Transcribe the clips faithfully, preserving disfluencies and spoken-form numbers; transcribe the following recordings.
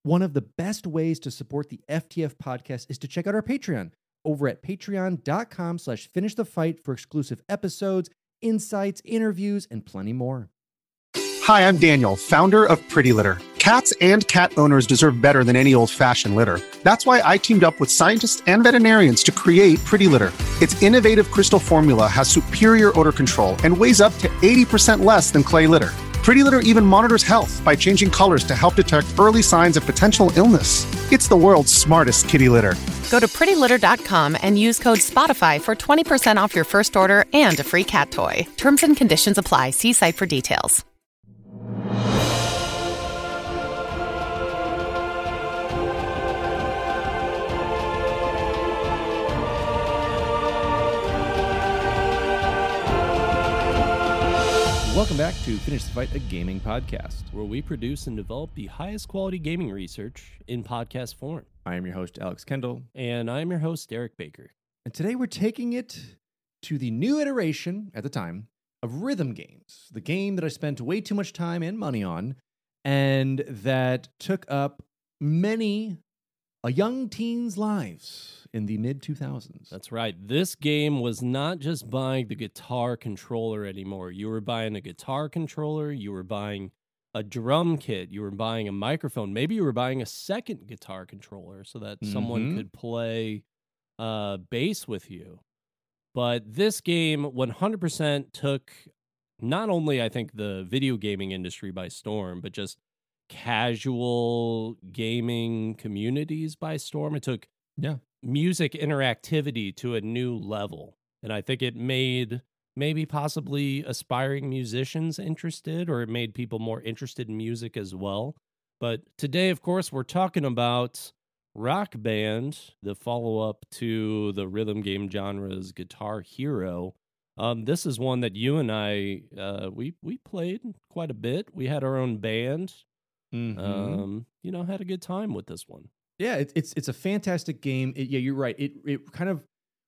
One of the best ways to support the F T F podcast is to check out our Patreon over at patreon.com slash finish the fight for exclusive episodes, insights, interviews, and plenty more. Hi, I'm Daniel, founder of Pretty Litter. Cats and cat owners deserve better than any old-fashioned litter. That's why I teamed up with scientists and veterinarians to create Pretty Litter. Its innovative crystal formula has superior odor control and weighs up to eighty percent less than clay litter. Pretty Litter even monitors health by changing colors to help detect early signs of potential illness. It's the world's smartest kitty litter. Go to pretty litter dot com and use code SPOTIFY for twenty percent off your first order and a free cat toy. Terms and conditions apply. See site for details. Welcome back to Finish the Fight, a gaming podcast, where we produce and develop the highest quality gaming research in podcast form. I am your host, Alex Kendall. And I'm your host, Derek Baker. And today we're taking it to the new iteration, at the time, of rhythm games. The game that I spent way too much time and money on, and that took up many a young teen's lives in the mid two thousands. That's right. This game was not just buying the guitar controller anymore. You were buying a guitar controller, you were buying a drum kit, you were buying a microphone, maybe you were buying a second guitar controller so that mm-hmm. someone could play uh, bass with you. But this game one hundred percent took not only, I think, the video gaming industry by storm, but just casual gaming communities by storm. It took yeah. music interactivity to a new level. And I think it made maybe possibly aspiring musicians interested, or it made people more interested in music as well. But today, of course, we're talking about Rock Band, the follow-up to the rhythm game genre's Guitar Hero. Um, this is one that you and I, uh, we we played quite a bit. We had our own band. Mm-hmm. Um, you know, had a good time with this one. Yeah, it, it's it's a fantastic game. It, yeah, you're right. It it kind of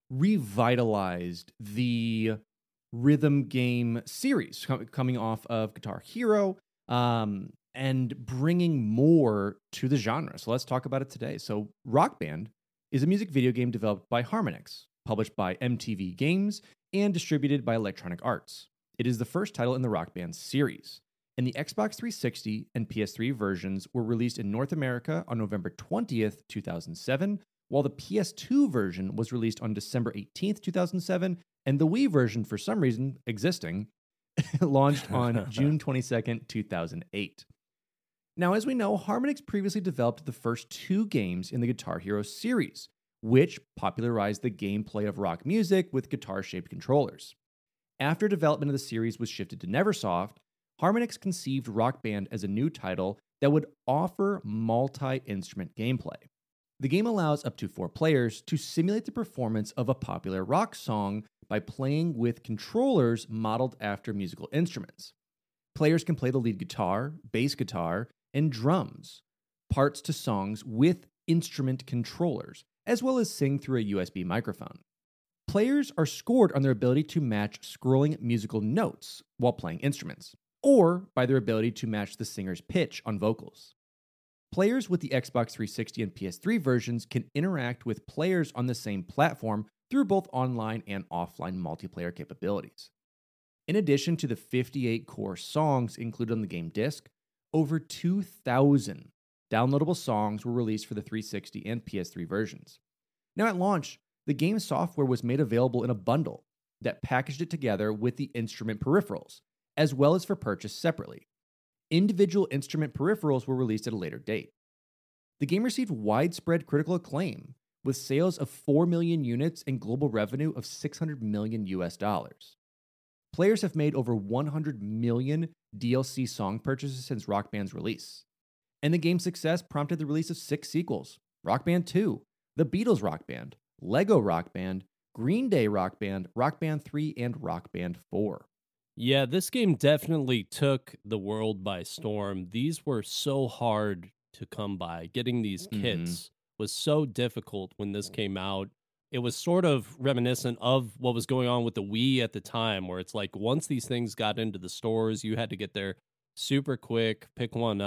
revitalized the rhythm game series com- coming off of Guitar Hero, um, and bringing more to the genre. So let's talk about it today. So Rock Band is a music video game developed by Harmonix, published by M T V Games, and distributed by Electronic Arts. It is the first title in the Rock Band series. And the Xbox three sixty and P S three versions were released in North America on November twentieth, two thousand seven, while the P S two version was released on December eighteenth, two thousand seven, and the Wii version, for some reason existing, launched on June twenty-second, two thousand eight. Now, as we know, Harmonix previously developed the first two games in the Guitar Hero series, which popularized the gameplay of rock music with guitar-shaped controllers. After development of the series was shifted to Neversoft, Harmonix conceived Rock Band as a new title that would offer multi-instrument gameplay. The game allows up to four players to simulate the performance of a popular rock song by playing with controllers modeled after musical instruments. Players can play the lead guitar, bass guitar, and drums, parts to songs with instrument controllers, as well as sing through a U S B microphone. Players are scored on their ability to match scrolling musical notes while playing instruments, or by their ability to match the singer's pitch on vocals. Players with the Xbox three sixty and P S three versions can interact with players on the same platform through both online and offline multiplayer capabilities. In addition to the fifty-eight core songs included on the game disc, over two thousand downloadable songs were released for the three sixty and P S three versions. Now at launch, the game's software was made available in a bundle that packaged it together with the instrument peripherals, as well as for purchase separately. Individual instrument peripherals were released at a later date. The game received widespread critical acclaim, with sales of four million units and global revenue of six hundred million U S dollars. Players have made over one hundred million D L C song purchases since Rock Band's release. And the game's success prompted the release of six sequels: Rock Band two, The Beatles Rock Band, Lego Rock Band, Green Day Rock Band, Rock Band three, and Rock Band four. Yeah, this game definitely took the world by storm. These were so hard to come by. Getting these kits mm-hmm. was so difficult when this came out. It was sort of reminiscent of what was going on with the Wii at the time, where it's like once these things got into the stores, you had to get there super quick, pick one up,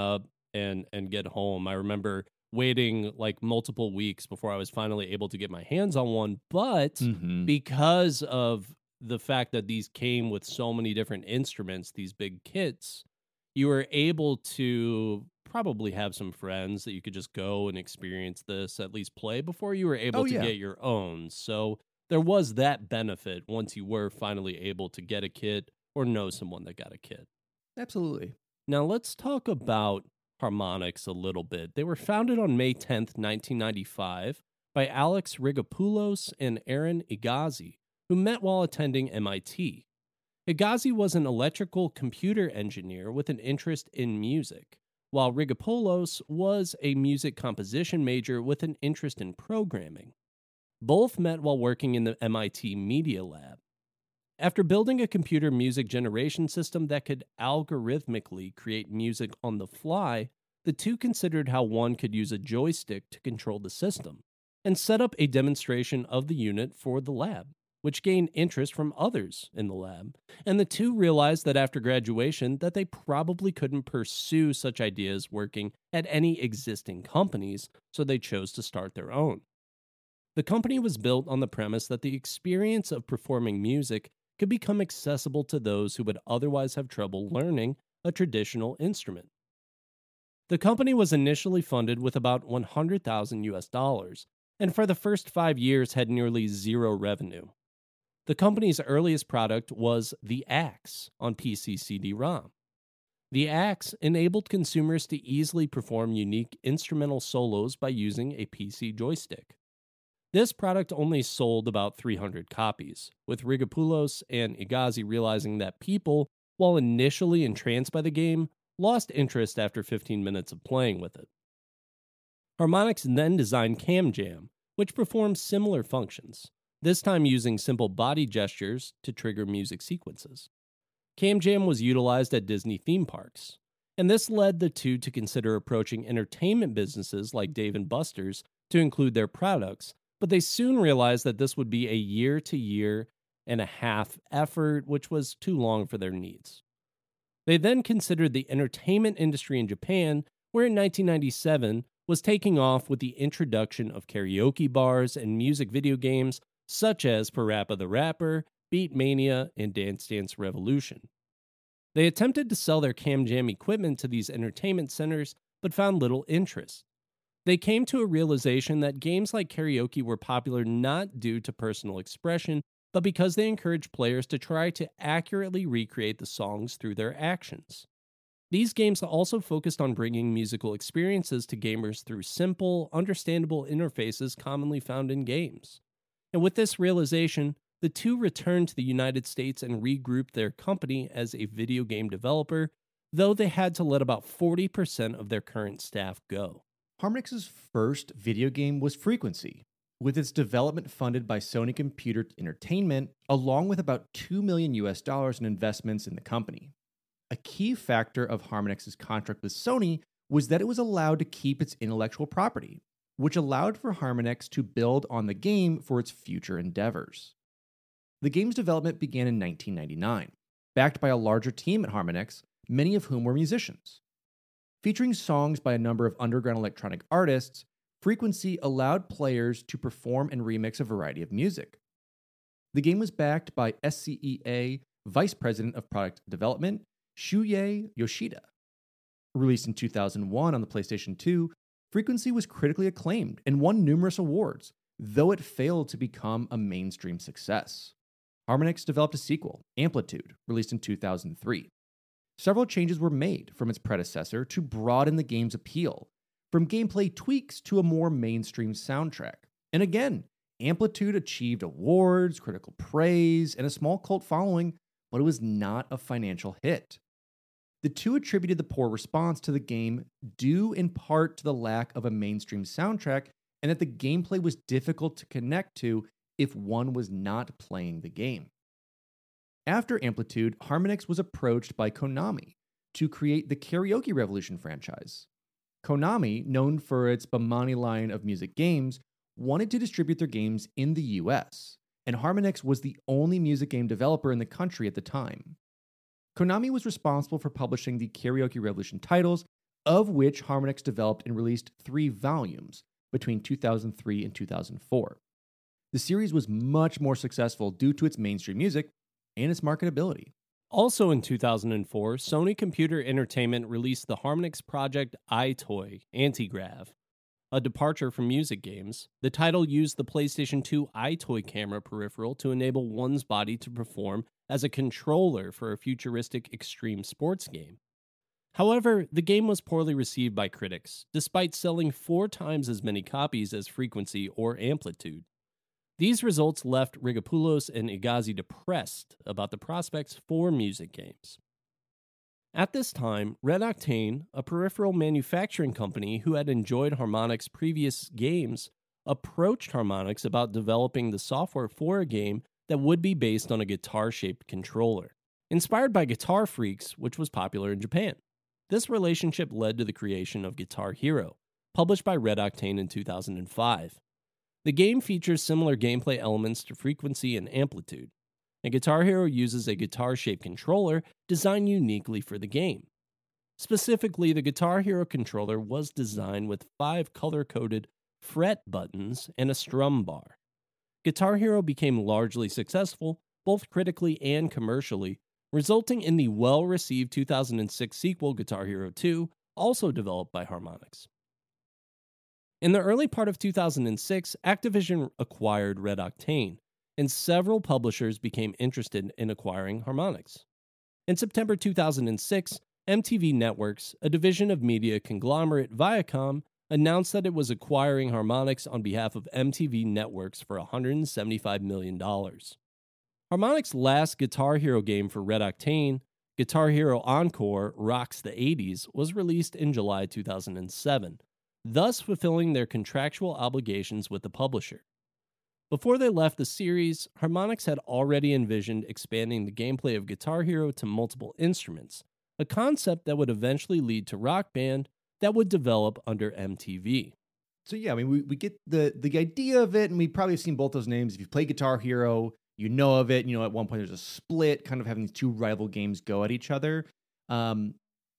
and and get home. I remember waiting like multiple weeks before I was finally able to get my hands on one, but Mm-hmm. because of the fact that these came with so many different instruments, these big kits, you were able to probably have some friends that you could just go and experience this, at least play before you were able Oh, to yeah. get your own. So there was that benefit once you were finally able to get a kit or know someone that got a kit. Absolutely. Now let's talk about Harmonix a little bit. They were founded on May tenth, nineteen ninety-five by Alex Rigopoulos and Aaron Igazi, who met while attending M I T. Igazi was an electrical computer engineer with an interest in music, while Rigopoulos was a music composition major with an interest in programming. Both met while working in the M I T Media Lab. After building a computer music generation system that could algorithmically create music on the fly, the two considered how one could use a joystick to control the system, and set up a demonstration of the unit for the lab, which gained interest from others in the lab, and the two realized that after graduation that they probably couldn't pursue such ideas working at any existing companies, so they chose to start their own. The company was built on the premise that the experience of performing music could become accessible to those who would otherwise have trouble learning a traditional instrument. The company was initially funded with about one hundred thousand U S dollars, and for the first five years had nearly zero revenue. The company's earliest product was the Axe on P C C D ROM. The Axe enabled consumers to easily perform unique instrumental solos by using a P C joystick. This product only sold about three hundred copies, with Rigopoulos and Igazi realizing that people, while initially entranced by the game, lost interest after fifteen minutes of playing with it. Harmonix then designed CamJam, which performs similar functions, this time using simple body gestures to trigger music sequences. CamJam was utilized at Disney theme parks, and this led the two to consider approaching entertainment businesses like Dave and Buster's to include their products, but they soon realized that this would be a year-to-year and a half effort, which was too long for their needs. They then considered the entertainment industry in Japan, where in nineteen ninety-seven was taking off with the introduction of karaoke bars and music video games such as Parappa the Rapper, Beatmania, and Dance Dance Revolution. They attempted to sell their CamJam equipment to these entertainment centers, but found little interest. They came to a realization that games like karaoke were popular not due to personal expression, but because they encouraged players to try to accurately recreate the songs through their actions. These games also focused on bringing musical experiences to gamers through simple, understandable interfaces commonly found in games. And with this realization, the two returned to the United States and regrouped their company as a video game developer, though they had to let about forty percent of their current staff go. Harmonix's first video game was Frequency, with its development funded by Sony Computer Entertainment, along with about two million U S dollars in investments in the company. A key factor of Harmonix's contract with Sony was that it was allowed to keep its intellectual property, which allowed for Harmonix to build on the game for its future endeavors. The game's development began in nineteen ninety-nine, backed by a larger team at Harmonix, many of whom were musicians. Featuring songs by a number of underground electronic artists, Frequency allowed players to perform and remix a variety of music. The game was backed by S C E A Vice President of Product Development, Shuhei Yoshida. Released in two thousand one on the PlayStation two, Frequency was critically acclaimed and won numerous awards, though it failed to become a mainstream success. Harmonix developed a sequel, Amplitude, released in two thousand three. Several changes were made from its predecessor to broaden the game's appeal, from gameplay tweaks to a more mainstream soundtrack. And again, Amplitude achieved awards, critical praise, and a small cult following, but it was not a financial hit. The two attributed the poor response to the game due in part to the lack of a mainstream soundtrack and that the gameplay was difficult to connect to if one was not playing the game. After Amplitude, Harmonix was approached by Konami to create the Karaoke Revolution franchise. Konami, known for its Bamani line of music games, wanted to distribute their games in the U S, and Harmonix was the only music game developer in the country at the time. Konami was responsible for publishing the Karaoke Revolution titles of which Harmonix developed and released three volumes between two thousand three and two thousand four. The series was much more successful due to its mainstream music and its marketability. Also in two thousand four, Sony Computer Entertainment released the Harmonix Project EyeToy Antigrav, a departure from music games. The title used the PlayStation two EyeToy camera peripheral to enable one's body to perform as a controller for a futuristic extreme sports game. However, the game was poorly received by critics, despite selling four times as many copies as Frequency or Amplitude. These results left Rigopoulos and Igazi depressed about the prospects for music games. At this time, Red Octane, a peripheral manufacturing company who had enjoyed Harmonix's previous games, approached Harmonix about developing the software for a game that would be based on a guitar-shaped controller, inspired by Guitar Freaks, which was popular in Japan. This relationship led to the creation of Guitar Hero, published by Red Octane in two thousand five. The game features similar gameplay elements to Frequency and Amplitude, and Guitar Hero uses a guitar-shaped controller designed uniquely for the game. Specifically, the Guitar Hero controller was designed with five color-coded fret buttons and a strum bar. Guitar Hero became largely successful, both critically and commercially, resulting in the well-received two thousand six sequel Guitar Hero two, also developed by Harmonix. In the early part of two thousand six, Activision acquired Red Octane, and several publishers became interested in acquiring Harmonix. In September two thousand six, M T V Networks, a division of media conglomerate Viacom, announced that it was acquiring Harmonix on behalf of M T V Networks for one hundred seventy-five million dollars. Harmonix's last Guitar Hero game for Red Octane, Guitar Hero Encore Rocks the eighties, was released in July two thousand seven, thus fulfilling their contractual obligations with the publisher. Before they left the series, Harmonix had already envisioned expanding the gameplay of Guitar Hero to multiple instruments, a concept that would eventually lead to Rock Band that would develop under M T V. So yeah, I mean, we, we get the, the idea of it, and we've probably seen both those names. If you've played Guitar Hero, you know of it. You know, at one point there's a split, kind of having these two rival games go at each other. Um,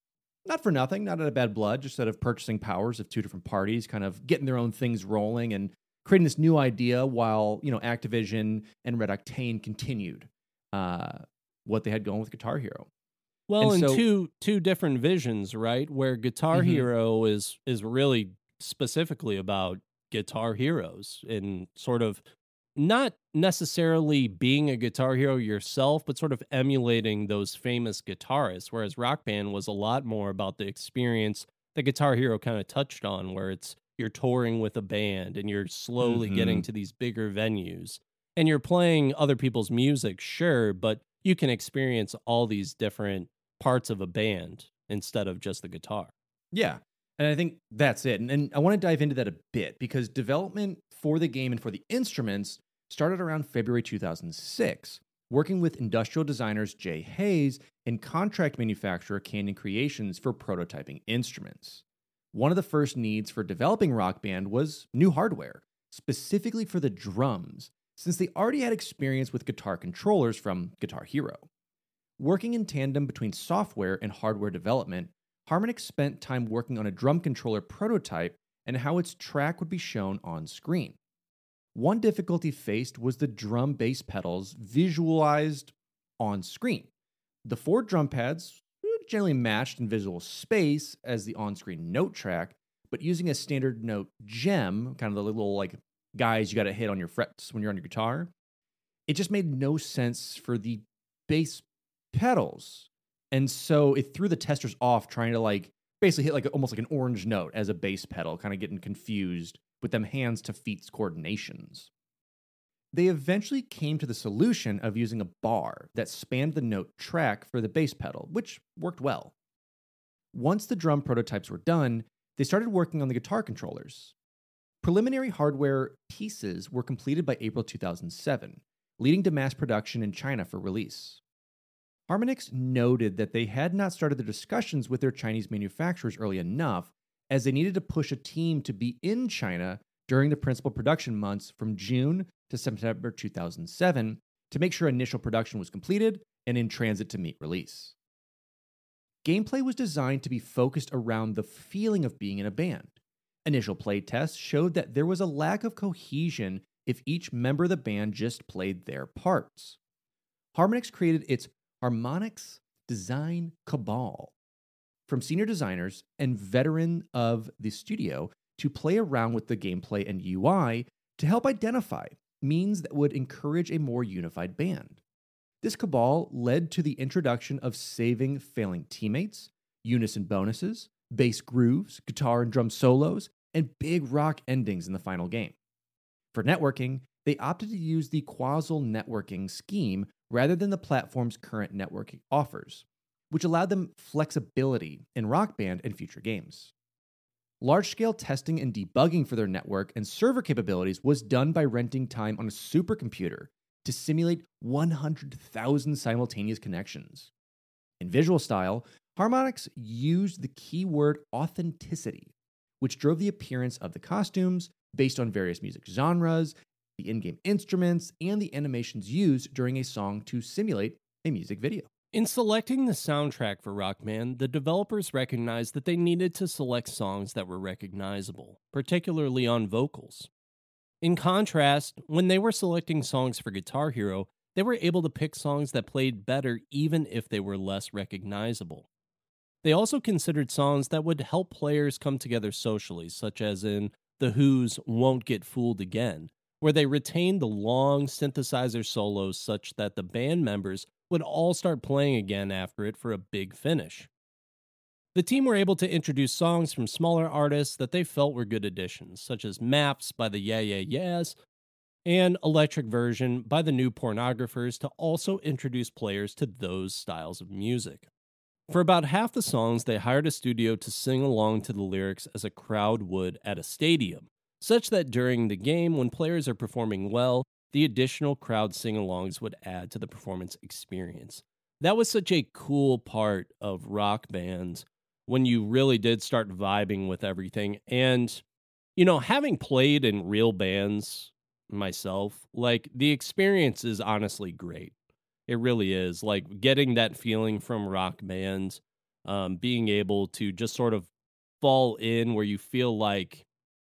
not for nothing, not out of bad blood, just out of purchasing powers of two different parties, kind of getting their own things rolling and creating this new idea while, you know, Activision and Red Octane continued uh, what they had going with Guitar Hero. Well, and in so, two two different visions, right? Where Guitar mm-hmm. Hero is is really specifically about guitar heroes and sort of not necessarily being a guitar hero yourself, but sort of emulating those famous guitarists, whereas Rock Band was a lot more about the experience that Guitar Hero kind of touched on, where it's you're touring with a band and you're slowly mm-hmm. getting to these bigger venues and you're playing other people's music, sure, but you can experience all these different parts of a band instead of just the guitar. Yeah. And I think that's it. And, and I want to dive into that a bit because development for the game and for the instruments started around February two thousand six, working with industrial designers Jay Hayes and contract manufacturer Canyon Creations for prototyping instruments. One of the first needs for developing Rock Band was new hardware, specifically for the drums, since they already had experience with guitar controllers from Guitar Hero. Working in tandem between software and hardware development, Harmonix spent time working on a drum controller prototype and how its track would be shown on screen. One difficulty faced was the drum bass pedals visualized on screen. The four drum pads generally matched in visual space as the on-screen note track, but using a standard note gem, kind of the little like guys you got to hit on your frets when you're on your guitar, it just made no sense for the bass pedals. And so it threw the testers off trying to like basically hit like almost like an orange note as a bass pedal, kind of getting confused with them hands to feet coordinations. They eventually came to the solution of using a bar that spanned the note track for the bass pedal, which worked well. Once the drum prototypes were done, they started working on the guitar controllers. Preliminary hardware pieces were completed by April two thousand seven, leading to mass production in China for release. Harmonix noted that they had not started their discussions with their Chinese manufacturers early enough, as they needed to push a team to be in China during the principal production months from June to September two thousand seven to make sure initial production was completed and in transit to meet release. gameplay was designed to be focused around the feeling of being in a band. Initial play tests showed that there was a lack of cohesion if each member of the band just played their parts. Harmonix created its Harmonix Design Cabal from senior designers and veteran of the studio to play around with the gameplay and U I to help identify means that would encourage a more unified band. This cabal led to the introduction of saving failing teammates, unison bonuses, bass grooves, guitar and drum solos, and big rock endings in the final game. For networking, they opted to use the Quasal networking scheme rather than the platform's current networking offers, which allowed them flexibility in Rock Band and future games. Large-scale testing and debugging for their network and server capabilities was done by renting time on a supercomputer to simulate one hundred thousand simultaneous connections. In visual style, Harmonix used the keyword authenticity, which drove the appearance of the costumes based on various music genres, the in-game instruments, and the animations used during a song to simulate a music video. In selecting the soundtrack for Rock Band, the developers recognized that they needed to select songs that were recognizable, particularly on vocals. In contrast, when they were selecting songs for Guitar Hero, they were able to pick songs that played better even if they were less recognizable. They also considered songs that would help players come together socially, such as in The Who's Won't Get Fooled Again, where they retained the long synthesizer solos such that the band members would all start playing again after it for a big finish. The team were able to introduce songs from smaller artists that they felt were good additions, such as Maps by the Yeah Yeah Yeahs and Electric Version by the New Pornographers, to also introduce players to those styles of music. For about half the songs, they hired a studio to sing along to the lyrics as a crowd would at a stadium, such that during the game, when players are performing well, the additional crowd sing-alongs would add to the performance experience. That was such a cool part of Rock Band when you really did start vibing with everything. And, you know, having played in real bands myself, like, the experience is honestly great. It really is. Like, getting that feeling from Rock Band, um, being able to just sort of fall in where you feel like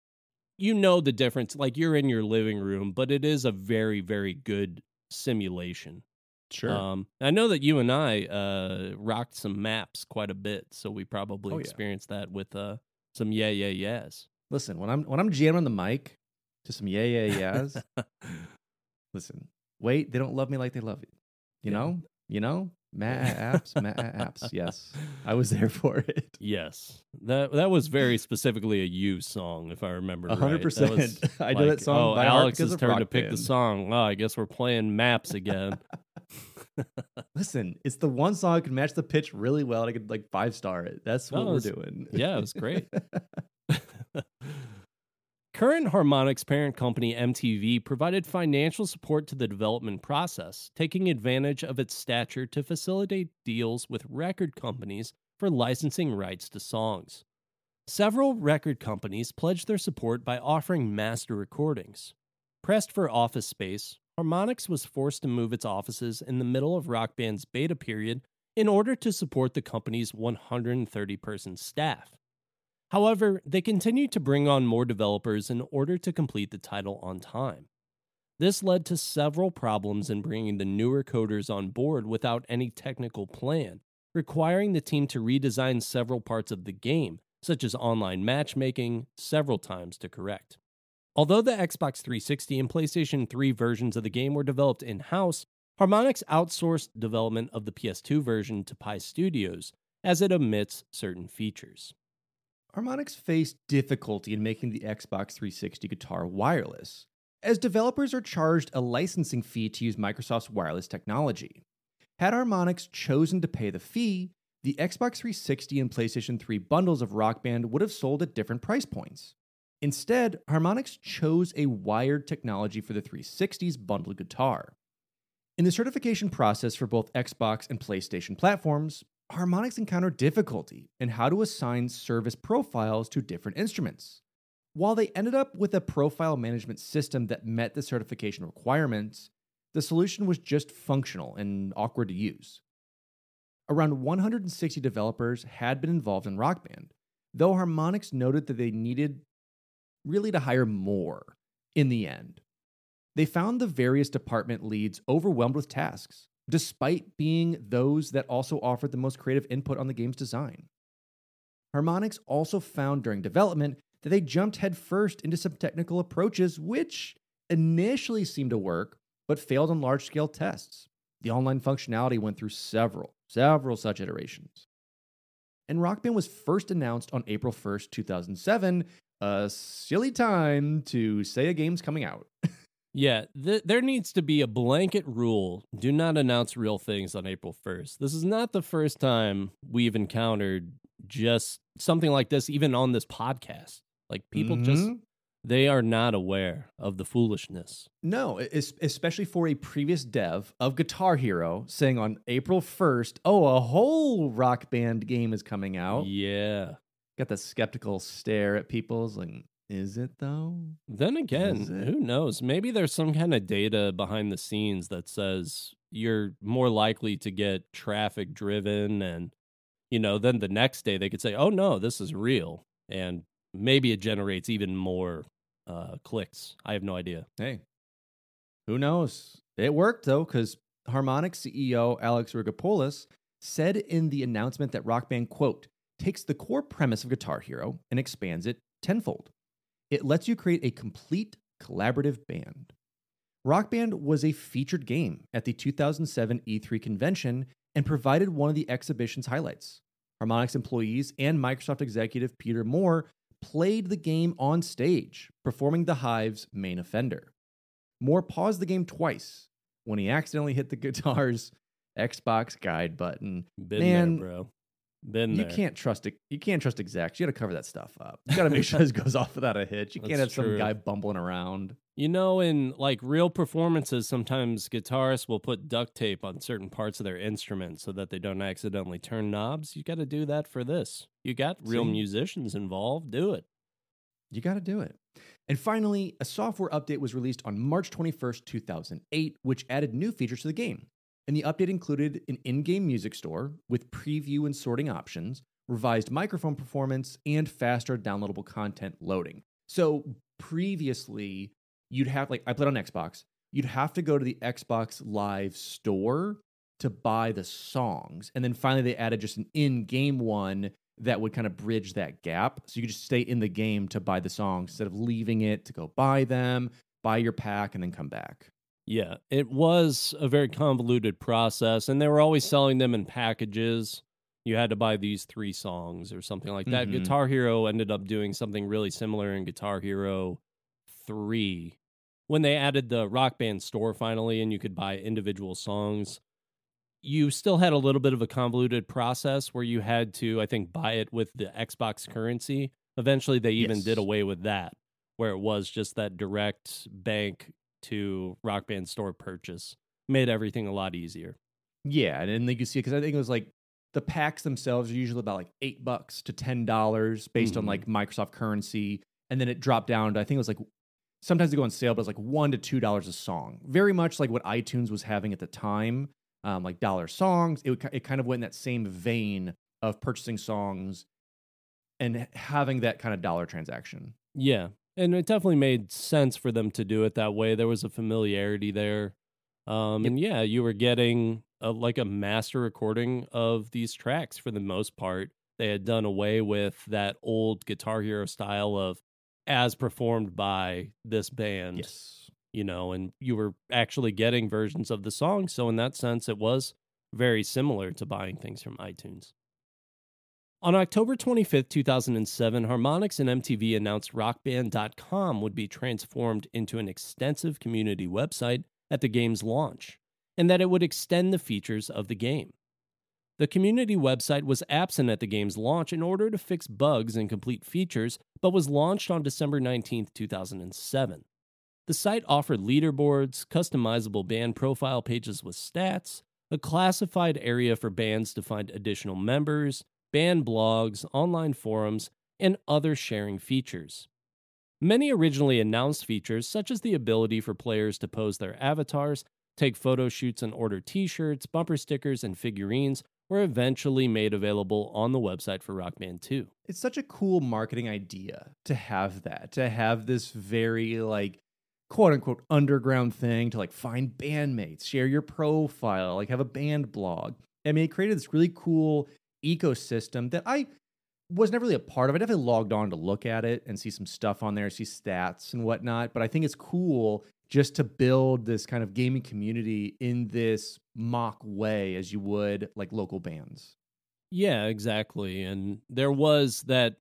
you know the difference, like you're in your living room, but it is a very, very good simulation. Sure. Um, I know that you and I uh, rocked some maps quite a bit, so we probably Oh, yeah. experienced that with uh, some yeah, yeah, yes. Listen, when I'm when I'm jamming on the mic to some yeah, yeah, yeahs, listen, wait, they don't love me like they love you. You Yeah. know? You know? Ma apps, ma apps. Yes. I was there for it. Yes, that that was very specifically a you song, if I remember A right. hundred That percent. was I know like, that song oh, by heart Alex's because of turn Rock to pick the Band. song. Oh, I guess we're playing Maps again. Listen, it's the one song I can match the pitch really well and I could like five star it. That's what No, we're it's- doing. Yeah, it was great. Current Harmonix parent company M T V provided financial support to the development process, taking advantage of its stature to facilitate deals with record companies for licensing rights to songs. Several record companies pledged their support by offering master recordings. Pressed for office space, Harmonix was forced to move its offices in the middle of Rock Band's beta period in order to support the company's one hundred thirty person staff. However, they continued to bring on more developers in order to complete the title on time. This led to several problems in bringing the newer coders on board without any technical plan, requiring the team to redesign several parts of the game, such as online matchmaking, several times to correct. Although the Xbox three sixty and PlayStation three versions of the game were developed in-house, Harmonix outsourced development of the P S two version to Pi Studios, as it omits certain features. Harmonix faced difficulty in making the Xbox three sixty guitar wireless, as developers are charged a licensing fee to use Microsoft's wireless technology. Had Harmonix chosen to pay the fee, the Xbox three sixty and PlayStation three bundles of Rock Band would have sold at different price points. Instead, Harmonix chose a wired technology for the three sixty's bundled guitar. In the certification process for both Xbox and PlayStation platforms, Harmonix encountered difficulty in how to assign service profiles to different instruments. While they ended up with a profile management system that met the certification requirements, the solution was just functional and awkward to use. Around one hundred sixty developers had been involved in Rock Band, though Harmonix noted that they needed really to hire more in the end. They found the various department leads overwhelmed with tasks, despite being those that also offered the most creative input on the game's design. Harmonix also found during development that they jumped headfirst into some technical approaches which initially seemed to work, but failed on large-scale tests. The online functionality went through several, several such iterations. And Rock Band was first announced on April first, two thousand seven, a silly time to say a game's coming out. Yeah, th- there needs to be a blanket rule. Do not announce real things on April first. This is not the first time we've encountered just something like this, even on this podcast. Like, people mm-hmm. just, they are not aware of the foolishness. No, especially for a previous dev of Guitar Hero saying on April first, oh, a whole Rock Band game is coming out. Yeah. Got the skeptical stare at people. It's like, is it though? Then again, who knows? Maybe there's some kind of data behind the scenes that says you're more likely to get traffic driven, and, you know, then the next day they could say, oh no, this is real. And maybe it generates even more uh, clicks. I have no idea. Hey, who knows? It worked though, because Harmonix C E O Alex Rigopoulos said in the announcement that Rock Band, quote, takes the core premise of Guitar Hero and expands it tenfold. It lets you create a complete collaborative band. Rock Band was a featured game at the two thousand seven E three convention and provided one of the exhibition's highlights. Harmonix employees and Microsoft executive Peter Moore played the game on stage, performing the Hive's main offender. Moore paused the game twice when he accidentally hit the guitar's Xbox guide button. Been Man, there, bro. Been you there. can't trust it. You can't trust execs. You got to cover that stuff up. You got to make sure this goes off without a hitch. You can't have That's some true. guy bumbling around. You know, in like real performances, sometimes guitarists will put duct tape on certain parts of their instrument so that they don't accidentally turn knobs. You got to do that for this. You got real See? musicians involved. Do it. You got to do it. And finally, a software update was released on March twenty-first, two thousand eight, which added new features to the game. And the update included an in-game music store with preview and sorting options, revised microphone performance, and faster downloadable content loading. So previously, you'd have, like, I played on Xbox, you'd have to go to the Xbox Live store to buy the songs. And then finally, they added just an in-game one that would kind of bridge that gap. So you could just stay in the game to buy the songs instead of leaving it to go buy them, buy your pack, and then come back. Yeah, it was a very convoluted process, and they were always selling them in packages. You had to buy these three songs or something like that. Mm-hmm. Guitar Hero ended up doing something really similar in Guitar Hero three. When they added the Rock Band store finally and you could buy individual songs, you still had a little bit of a convoluted process where you had to, I think, buy it with the Xbox currency. Eventually, they even Yes. did away with that, where it was just that direct bank to Rock Band store purchase. Made everything a lot easier. Yeah, and then you can see, because I think it was like the packs themselves are usually about like eight bucks to ten dollars based Mhm. on like Microsoft currency, and then it dropped down to, I think it was like, sometimes they go on sale, but it's like one to two dollars a song. Very much like what iTunes was having at the time, um, like dollar songs. It would, it kind of went in that same vein of purchasing songs and having that kind of dollar transaction. Yeah, and it definitely made sense for them to do it that way. There was a familiarity there. Um, Yep. And yeah, you were getting a, like a master recording of these tracks for the most part. They had done away with that old Guitar Hero style of as performed by this band, Yes. you know, and you were actually getting versions of the song. So in that sense, it was very similar to buying things from iTunes. On October twenty-fifth, two thousand seven, Harmonix and M T V announced rock band dot com would be transformed into an extensive community website at the game's launch, and that it would extend the features of the game. The community website was absent at the game's launch in order to fix bugs and complete features, but was launched on December nineteenth, two thousand seven. The site offered leaderboards, customizable band profile pages with stats, a classified area for bands to find additional members, band blogs, online forums, and other sharing features. Many originally announced features, such as the ability for players to pose their avatars, take photo shoots and order t-shirts, bumper stickers, and figurines, were eventually made available on the website for Rock Band two. It's such a cool marketing idea to have that, to have this very like quote unquote underground thing to like find bandmates, share your profile, like have a band blog. I mean, it created this really cool ecosystem that I was never really a part of. I definitely logged on to look at it and see some stuff on there, see stats and whatnot. But I think it's cool just to build this kind of gaming community in this mock way as you would like local bands. Yeah, exactly. And there was that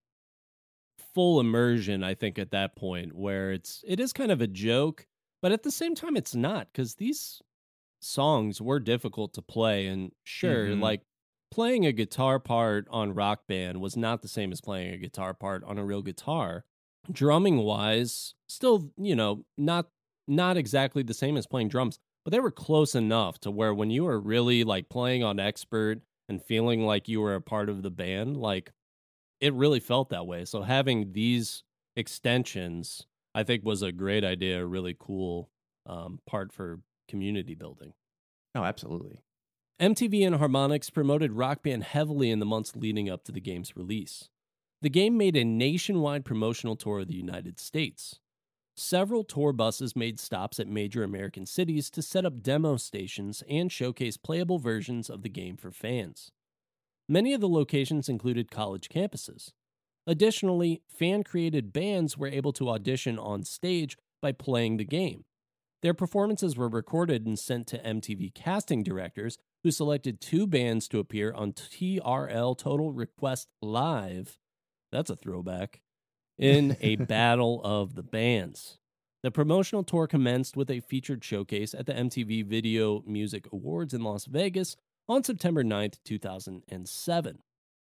full immersion, I think, at that point where it's it is kind of a joke, but at the same time it's not, because these songs were difficult to play. And sure, Mhm. like playing a guitar part on Rock Band was not the same as playing a guitar part on a real guitar. Drumming wise, still, you know, not not exactly the same as playing drums, but they were close enough to where when you were really like playing on expert and feeling like you were a part of the band, like it really felt that way. So having these extensions, I think, was a great idea, a really cool um, part for community building. Oh, absolutely. M T V and Harmonix promoted Rock Band heavily in the months leading up to the game's release. The game made a nationwide promotional tour of the United States. Several tour buses made stops at major American cities to set up demo stations and showcase playable versions of the game for fans. Many of the locations included college campuses. Additionally, fan-created bands were able to audition on stage by playing the game. Their performances were recorded and sent to M T V casting directors, who selected two bands to appear on T R L Total Request Live. That's a throwback. In a battle of the bands. The promotional tour commenced with a featured showcase at the M T V Video Music Awards in Las Vegas on September ninth, two thousand seven.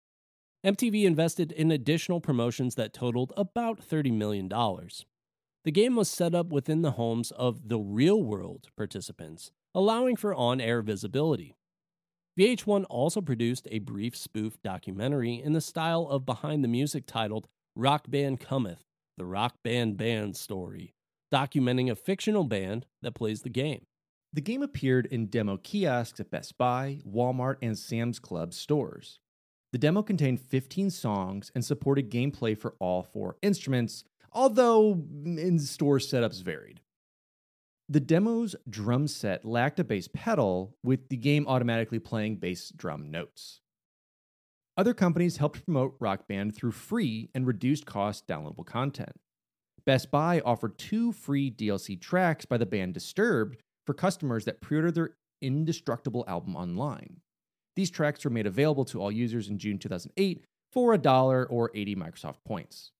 M T V invested in additional promotions that totaled about thirty million dollars. The game was set up within the homes of the real-world participants, allowing for on-air visibility. V H one also produced a brief spoof documentary in the style of Behind the Music titled Rock Band Cometh, the Rock Band Band Story, documenting a fictional band that plays the game. The game appeared in demo kiosks at Best Buy, Walmart, and Sam's Club stores. The demo contained fifteen songs and supported gameplay for all four instruments, although in-store setups varied. The demo's drum set lacked a bass pedal, with the game automatically playing bass drum notes. Other companies helped promote Rock Band through free and reduced cost downloadable content. Best Buy offered two free D L C tracks by the band Disturbed for customers that pre-ordered their Indestructible album online. These tracks were made available to all users in June two thousand eight for a dollar or eighty Microsoft points.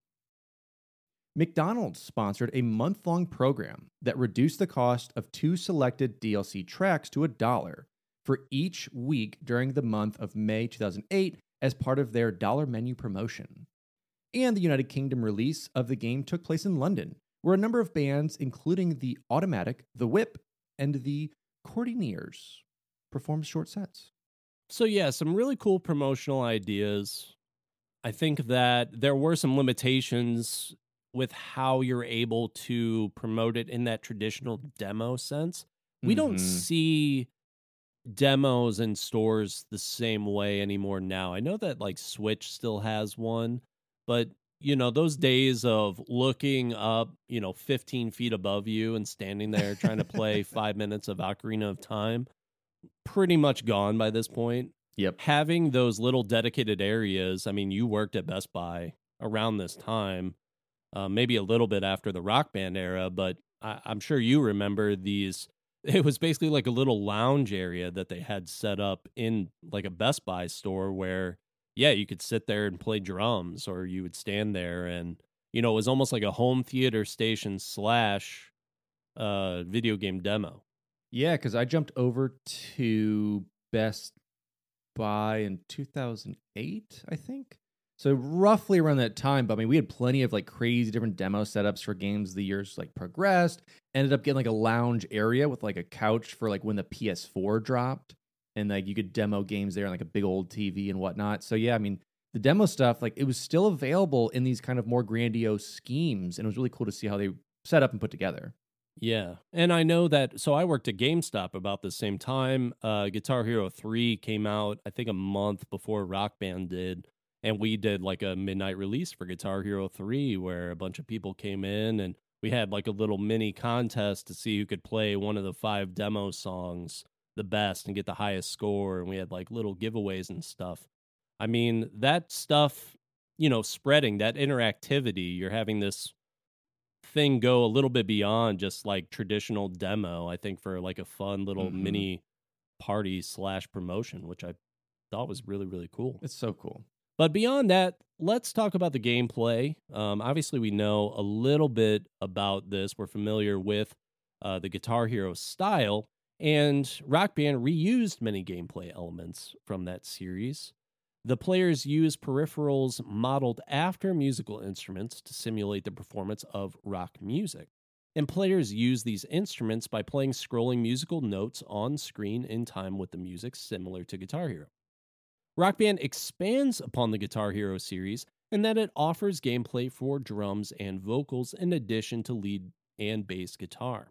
McDonald's sponsored a month-long program that reduced the cost of two selected D L C tracks to a dollar for each week during the month of May two thousand eight as part of their dollar menu promotion. And the United Kingdom release of the game took place in London, where a number of bands, including the Automatic, the Whip, and the Courtineers, performed short sets. So yeah, some really cool promotional ideas. I think that there were some limitations with how you're able to promote it in that traditional demo sense. We Mm-hmm. don't see demos in stores the same way anymore now. I know that like Switch still has one, but you know, those days of looking up, you know, fifteen feet above you and standing there trying to play five minutes of Ocarina of Time, pretty much gone by this point. Yep. Having those little dedicated areas, I mean, you worked at Best Buy around this time, uh, maybe a little bit after the Rock Band era, but I- I'm sure you remember these. It was basically like a little lounge area that they had set up in like a Best Buy store where, yeah, you could sit there and play drums, or you would stand there and, you know, it was almost like a home theater station slash uh, video game demo. Yeah, because I jumped over to Best Buy in two thousand eight, I think. So roughly around that time, but I mean, we had plenty of like crazy different demo setups for games as the years like progressed. Ended up getting like a lounge area with like a couch for like when the P S four dropped, and like you could demo games there on like a big old T V and whatnot. So yeah, I mean, the demo stuff, like it was still available in these kind of more grandiose schemes, and it was really cool to see how they set up and put together. Yeah. And I know that, so I worked at GameStop about the same time. Uh, Guitar Hero three came out, I think, a month before Rock Band did. And we did like a midnight release for Guitar Hero three where a bunch of people came in and we had like a little mini contest to see who could play one of the five demo songs the best and get the highest score. And we had like little giveaways and stuff. I mean, that stuff, you know, spreading that interactivity, you're having this thing go a little bit beyond just like traditional demo, I think, for like a fun little Mhm. mini party slash promotion, which I thought was really, really cool. It's so cool. But beyond that, let's talk about the gameplay. Um, obviously, we know a little bit about this. We're familiar with uh, the Guitar Hero style, and Rock Band reused many gameplay elements from that series. The players use peripherals modeled after musical instruments to simulate the performance of rock music. And players use these instruments by playing scrolling musical notes on screen in time with the music, similar to Guitar Hero. Rock Band expands upon the Guitar Hero series in that it offers gameplay for drums and vocals in addition to lead and bass guitar.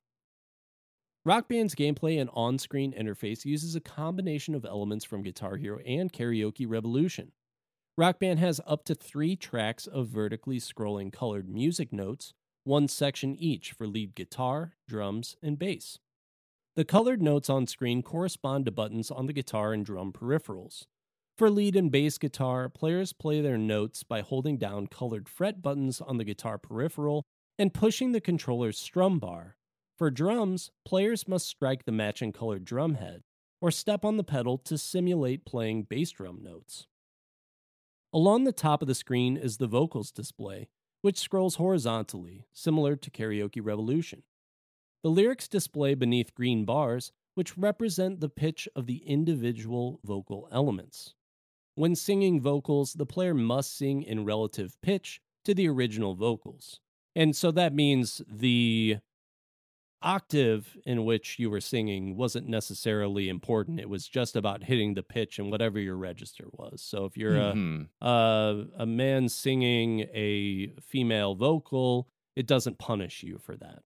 Rock Band's gameplay and on-screen interface uses a combination of elements from Guitar Hero and Karaoke Revolution. Rock Band has up to three tracks of vertically scrolling colored music notes, one section each for lead guitar, drums, and bass. The colored notes on screen correspond to buttons on the guitar and drum peripherals. For lead and bass guitar, players play their notes by holding down colored fret buttons on the guitar peripheral and pushing the controller's strum bar. For drums, players must strike the matching colored drum head or step on the pedal to simulate playing bass drum notes. Along the top of the screen is the vocals display, which scrolls horizontally, similar to Karaoke Revolution. The lyrics display beneath green bars, which represent the pitch of the individual vocal elements. When singing vocals, the player must sing in relative pitch to the original vocals. And so that means the octave in which you were singing wasn't necessarily important. It was just about hitting the pitch and whatever your register was. So if you're Mhm. a, a a man singing a female vocal, it doesn't punish you for that.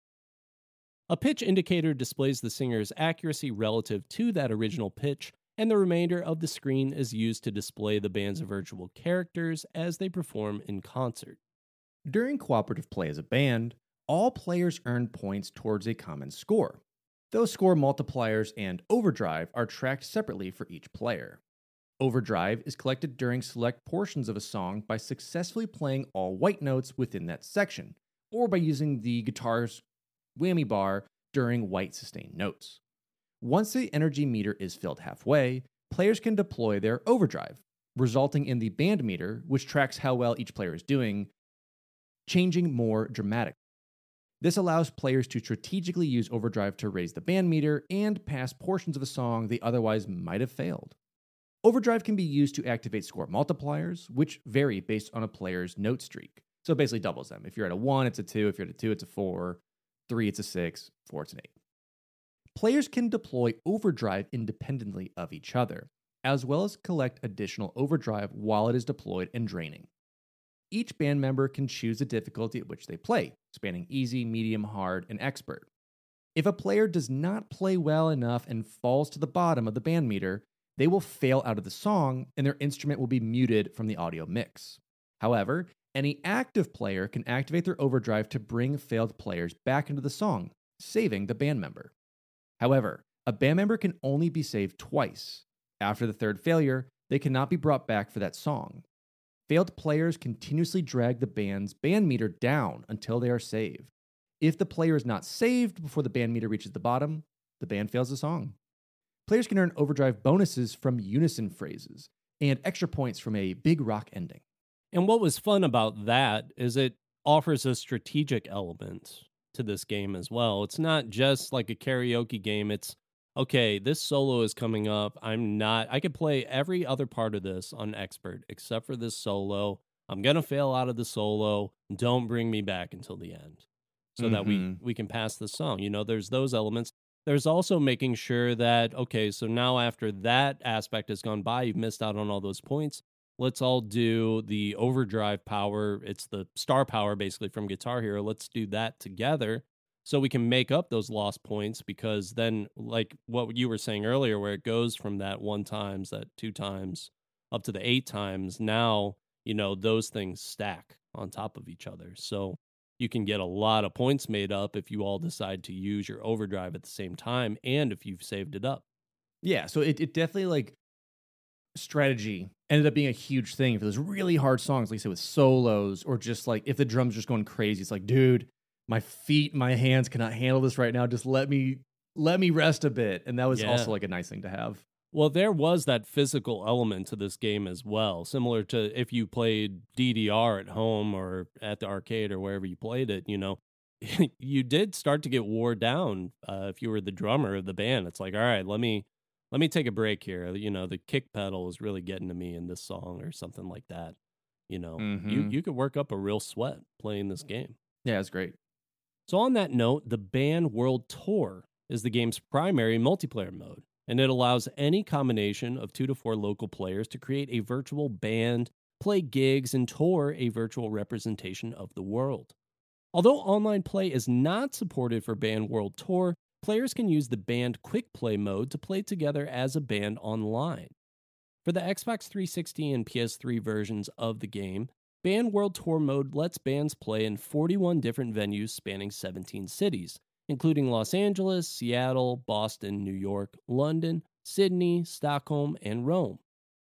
A pitch indicator displays the singer's accuracy relative to that original pitch, and the remainder of the screen is used to display the band's virtual characters as they perform in concert. During cooperative play as a band, all players earn points towards a common score. Those score multipliers and overdrive are tracked separately for each player. Overdrive is collected during select portions of a song by successfully playing all white notes within that section, or by using the guitar's whammy bar during white sustained notes. Once the energy meter is filled halfway, players can deploy their overdrive, resulting in the band meter, which tracks how well each player is doing, changing more dramatically. This allows players to strategically use overdrive to raise the band meter and pass portions of a song they otherwise might have failed. Overdrive can be used to activate score multipliers, which vary based on a player's note streak. So it basically doubles them. If you're at a one, it's a two. If you're at a two, it's a four. Three, it's a six. Four, it's an eight. Players can deploy overdrive independently of each other, as well as collect additional overdrive while it is deployed and draining. Each band member can choose the difficulty at which they play, spanning easy, medium, hard, and expert. If a player does not play well enough and falls to the bottom of the band meter, they will fail out of the song and their instrument will be muted from the audio mix. However, any active player can activate their overdrive to bring failed players back into the song, saving the band member. However, a band member can only be saved twice. After the third failure, they cannot be brought back for that song. Failed players continuously drag the band's band meter down until they are saved. If the player is not saved before the band meter reaches the bottom, the band fails the song. Players can earn overdrive bonuses from unison phrases and extra points from a big rock ending. And what was fun about that is it offers a strategic element to this game as well. It's not just like a karaoke game. It's, okay, this solo is coming up. I'm not, I could play every other part of this on expert except for this solo. I'm going to fail out of the solo. Don't bring me back until the end so mm-hmm. that we, we can pass the song. You know, there's those elements. There's also making sure that, okay, so now after that aspect has gone by, you've missed out on all those points. Let's all do the overdrive power. It's the star power basically from Guitar Hero. Let's do that together so we can make up those lost points, because then, like what you were saying earlier, where it goes from that one times, that two times, up to the eight times, now, you know, those things stack on top of each other. So you can get a lot of points made up if you all decide to use your overdrive at the same time and if you've saved it up. Yeah, so it, it definitely, like, strategy ended up being a huge thing for those really hard songs, like I said, with solos, or just like if the drum's just going crazy, it's like, dude, my feet, my hands cannot handle this right now. Just let me let me rest a bit. And that was Yeah. also like a nice thing to have. Well, there was that physical element to this game as well, similar to if you played D D R at home or at the arcade or wherever you played it. You know, you did start to get wore down uh, if you were the drummer of the band. It's like, all right, let me let me take a break here. You know, the kick pedal is really getting to me in this song or something like that. You know, Mhm. you you could work up a real sweat playing this game. Yeah, it's great. So on that note, the Band World Tour is the game's primary multiplayer mode, and it allows any combination of two to four local players to create a virtual band, play gigs, and tour a virtual representation of the world. Although online play is not supported for Band World Tour, players can use the Band Quick Play mode to play together as a band online. For the Xbox three sixty and P S three versions of the game, Band World Tour mode lets bands play in forty-one different venues spanning seventeen cities, including Los Angeles, Seattle, Boston, New York, London, Sydney, Stockholm, and Rome.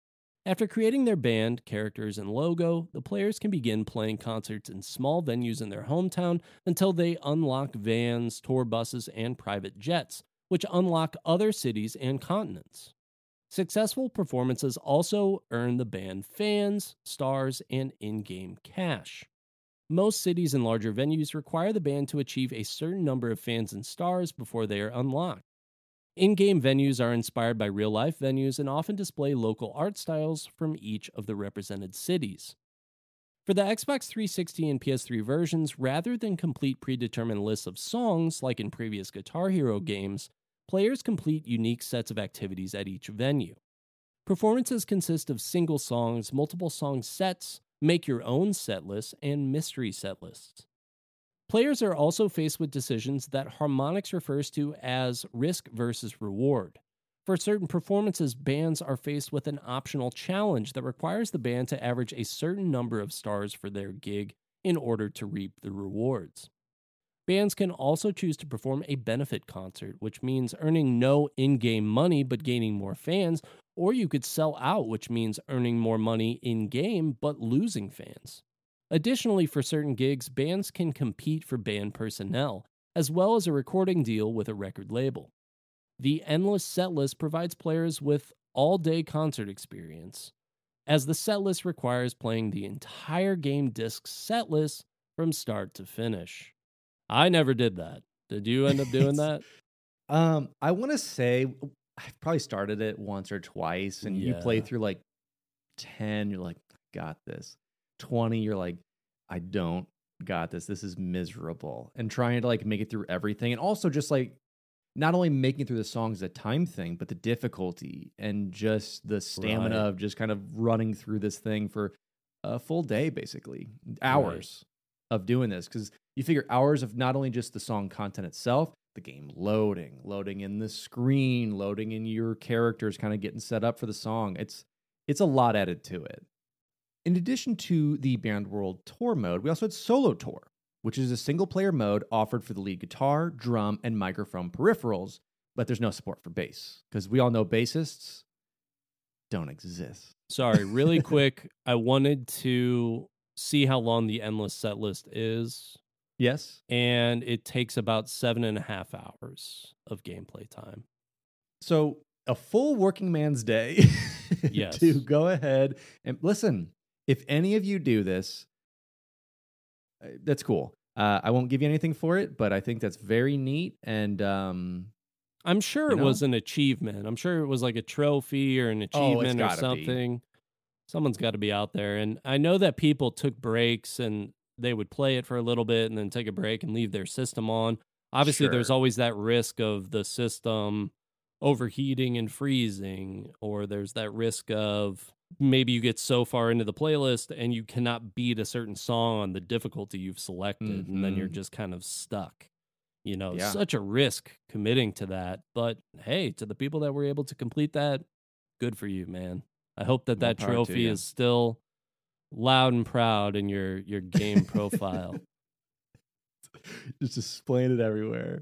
After creating their band, characters, and logo, the players can begin playing concerts in small venues in their hometown until they unlock vans, tour buses, and private jets, which unlock other cities and continents. Successful performances also earn the band fans, stars, and in-game cash. Most cities and larger venues require the band to achieve a certain number of fans and stars before they are unlocked. In-game venues are inspired by real-life venues and often display local art styles from each of the represented cities. For the Xbox three sixty and P S three versions, rather than complete predetermined lists of songs like in previous Guitar Hero games, players complete unique sets of activities at each venue. Performances consist of single songs, multiple song sets, make your own set lists, and mystery set lists. Players are also faced with decisions that Harmonix refers to as risk versus reward. For certain performances, bands are faced with an optional challenge that requires the band to average a certain number of stars for their gig in order to reap the rewards. Bands can also choose to perform a benefit concert, which means earning no in-game money but gaining more fans, or you could sell out, which means earning more money in-game but losing fans. Additionally, for certain gigs, bands can compete for band personnel, as well as a recording deal with a record label. The Endless Setlist provides players with all-day concert experience, as the setlist requires playing the entire game disc setlist from start to finish. I never did that. Did you end up doing that? Um, I want to say I've probably started it once or twice, and you play Yeah. through like ten, you're like, got this. twenty, you're like, I don't got this. This is miserable. And trying to like make it through everything. And also just like not only making it through the songs is a time thing, but the difficulty and just the stamina Right. of just kind of running through this thing for a full day, basically. Hours of doing this. Because you figure hours of not only just the song content itself, the game loading, loading in the screen, loading in your characters, kind of getting set up for the song. It's it's a lot added to it. In addition to the Band World Tour mode, we also had Solo Tour, which is a single-player mode offered for the lead guitar, drum, and microphone peripherals, but there's no support for bass, because we all know bassists don't exist. Sorry, really quick. I wanted to see how long the Endless Setlist is, Yes? and it takes about seven and a half hours of gameplay time. So a full working man's day Yes. to go ahead and listen. If any of you do this, uh, that's cool. Uh, I won't give you anything for it, but I think that's very neat. And um, I'm sure You it know? was an achievement. I'm sure it was like a trophy or an Oh, it's achievement or gotta be. something. Someone's got to be out there. And I know that people took breaks and they would play it for a little bit and then take a break and leave their system on. Obviously, there's Sure. always that risk of the system overheating and freezing, or there's that risk of maybe you get so far into the playlist and you cannot beat a certain song on the difficulty you've selected, and then you're Mhm. just kind of stuck. You know, Yeah. such a risk committing to that. But hey, to the people that were able to complete that, good for you, man. I hope that More that power to trophy you. is still loud and proud in your your game profile. Just displaying it everywhere.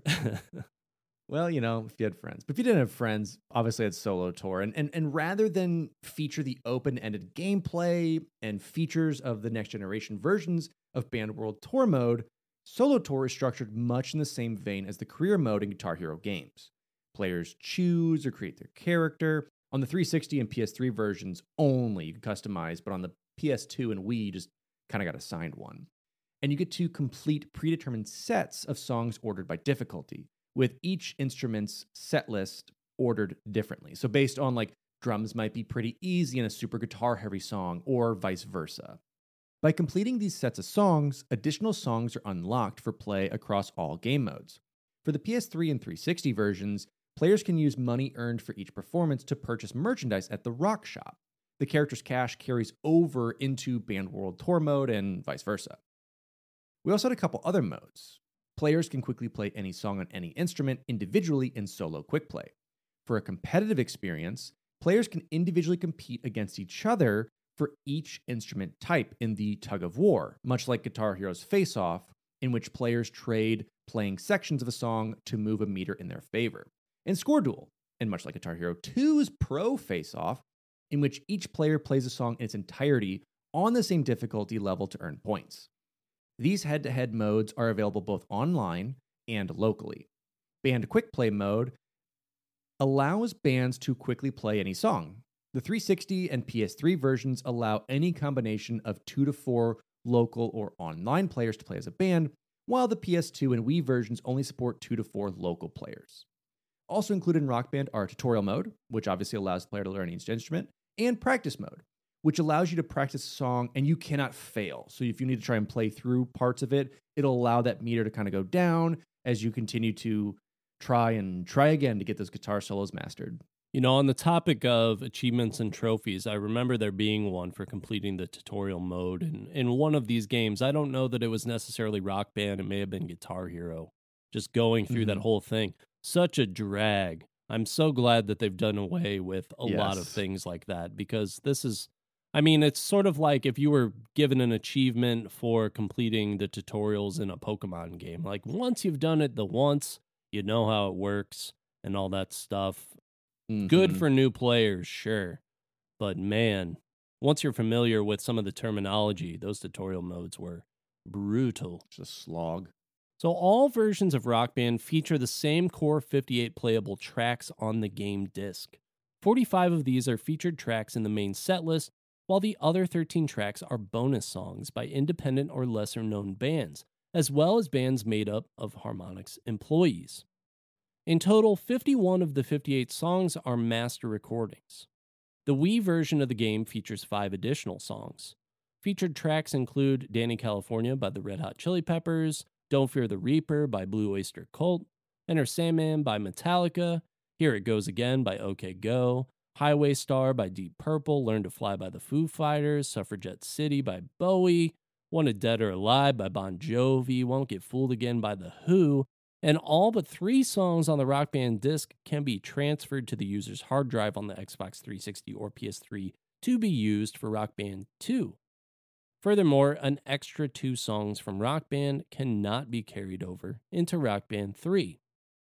Well, you know, if you had friends. But if you didn't have friends, obviously it's Solo Tour. And, and, and rather than feature the open-ended gameplay and features of the next generation versions of Band World Tour mode, Solo Tour is structured much in the same vein as the career mode in Guitar Hero games. Players choose or create their character. On the three sixty and P S three versions only, you can customize, but on the P S two and Wii, you just kind of got assigned one. And you get to complete predetermined sets of songs ordered by difficulty, with each instrument's set list ordered differently. So based on like drums might be pretty easy in a super guitar heavy song or vice versa. By completing these sets of songs, additional songs are unlocked for play across all game modes. For the P S three and three sixty versions, players can use money earned for each performance to purchase merchandise at the Rock Shop. The character's cash carries over into Band World Tour mode and vice versa. We also had a couple other modes. Players can quickly play any song on any instrument individually in solo quick play. For a competitive experience, players can individually compete against each other for each instrument type in the tug of war, much like Guitar Hero's Face Off, in which players trade playing sections of a song to move a meter in their favor. And Score Duel, and much like Guitar Hero two's Pro Face Off, in which each player plays a song in its entirety on the same difficulty level to earn points. These head-to-head modes are available both online and locally. Band Quick Play mode allows bands to quickly play any song. The three sixty and P S three versions allow any combination of two to four local or online players to play as a band, while the P S two and Wii versions only support two to four local players. Also included in Rock Band are tutorial mode, which obviously allows the player to learn each instrument, and practice mode, which allows you to practice a song and you cannot fail. So if you need to try and play through parts of it, it'll allow that meter to kind of go down as you continue to try and try again to get those guitar solos mastered. You know, on the topic of achievements and trophies, I remember there being one for completing the tutorial mode in, in one of these games. I don't know that it was necessarily Rock Band. It may have been Guitar Hero. Just going through Mm-hmm. that whole thing. Such a drag. I'm so glad that they've done away with a lot of Yes. things like that, because this is, I mean, it's sort of like if you were given an achievement for completing the tutorials in a Pokemon game. Like once you've done it the once, you know how it works and all that stuff. Good Mhm. for new players, sure. But man, once you're familiar with some of the terminology, those tutorial modes were brutal. It's a slog. So all versions of Rock Band feature the same core fifty-eight playable tracks on the game disc. forty-five of these are featured tracks in the main set list, while the other thirteen tracks are bonus songs by independent or lesser-known bands, as well as bands made up of Harmonix employees. In total, fifty-one of the fifty-eight songs are master recordings. The Wii version of the game features five additional songs. Featured tracks include Danny California by the Red Hot Chili Peppers, Don't Fear the Reaper by Blue Oyster Cult, Enter Sandman by Metallica, Here It Goes Again by OK Go, Highway Star by Deep Purple, Learn to Fly by the Foo Fighters, Suffragette City by Bowie, Wanted Dead or Alive by Bon Jovi, Won't Get Fooled Again by The Who, and all but three songs on the Rock Band disc can be transferred to the user's hard drive on the Xbox three sixty or P S three to be used for Rock Band two. Furthermore, an extra two songs from Rock Band cannot be carried over into Rock Band three.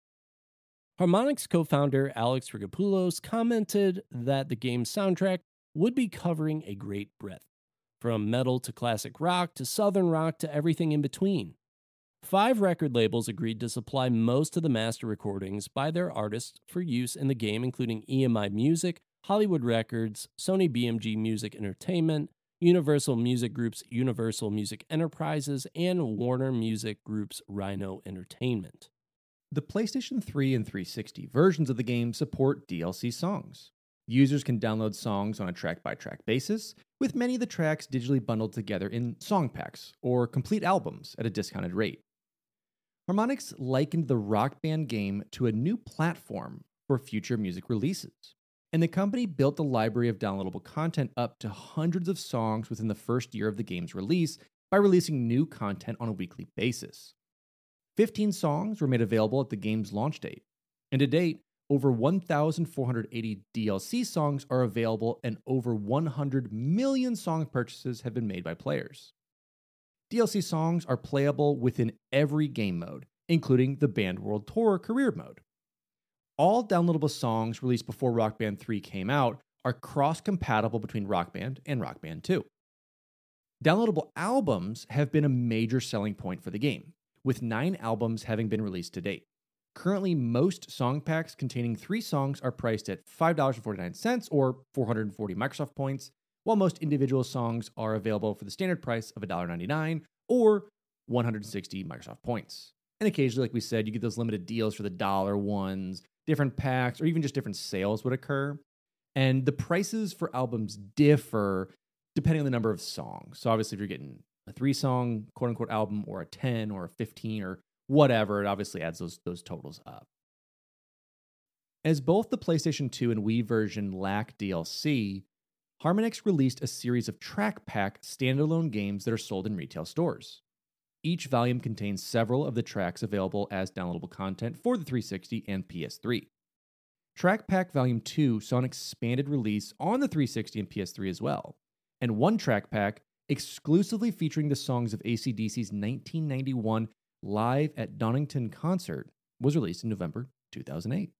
Harmonix co-founder Alex Rigopoulos commented that the game's soundtrack would be covering a great breadth, from metal to classic rock to southern rock to everything in between. Five record labels agreed to supply most of the master recordings by their artists for use in the game, including E M I Music, Hollywood Records, Sony B M G Music Entertainment, Universal Music Group's Universal Music Enterprises, and Warner Music Group's Rhino Entertainment. The PlayStation three and three sixty versions of the game support D L C songs. Users can download songs on a track-by-track basis, with many of the tracks digitally bundled together in song packs or complete albums at a discounted rate. Harmonix likened the Rock Band game to a new platform for future music releases, and the company built the library of downloadable content up to hundreds of songs within the first year of the game's release by releasing new content on a weekly basis. fifteen songs were made available at the game's launch date. And to date, over one thousand four hundred eighty D L C songs are available, and over one hundred million song purchases have been made by players. D L C songs are playable within every game mode, including the Band World Tour career mode. All downloadable songs released before Rock Band three came out are cross-compatible between Rock Band and Rock Band two. Downloadable albums have been a major selling point for the game, with nine albums having been released to date. Currently, most song packs containing three songs are priced at five dollars and forty-nine cents or four hundred forty Microsoft points, while most individual songs are available for the standard price of one dollar and ninety-nine cents or one hundred sixty Microsoft points. And occasionally, like we said, you get those limited deals for the dollar ones, different packs, or even just different sales would occur. And the prices for albums differ depending on the number of songs. So obviously, if you're getting a three-song quote-unquote album or a ten or a fifteen or whatever, it obviously adds those, those totals up. As both the PlayStation two and Wii version lack D L C, Harmonix released a series of track pack standalone games that are sold in retail stores. Each volume contains several of the tracks available as downloadable content for the three sixty and P S three. Track Pack Volume two saw an expanded release on the three sixty and P S three as well, and one track pack exclusively featuring the songs of A C D C's nineteen ninety-one Live at Donington concert was released in November two thousand eight.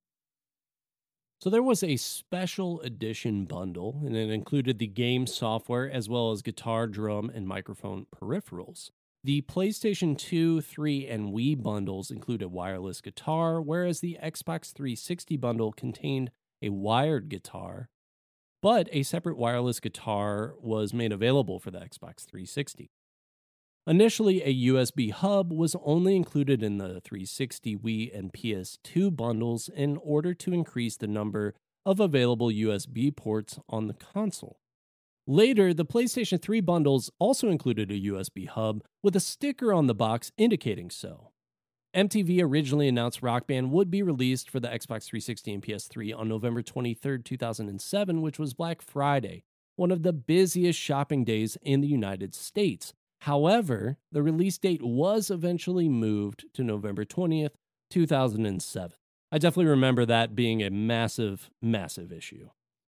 So there was a special edition bundle, and it included the game software as well as guitar, drum, and microphone peripherals. The PlayStation two, three, and Wii bundles included wireless guitar, whereas the Xbox three sixty bundle contained a wired guitar, but a separate wireless guitar was made available for the Xbox three sixty. Initially, a U S B hub was only included in the three sixty, Wii, and P S two bundles in order to increase the number of available U S B ports on the console. Later, the PlayStation three bundles also included a U S B hub with a sticker on the box indicating so. M T V originally announced Rock Band would be released for the Xbox three sixty and P S three on November twenty-third, two thousand seven, which was Black Friday, one of the busiest shopping days in the United States. However, the release date was eventually moved to November twentieth, two thousand seven. I definitely remember that being a massive, massive issue.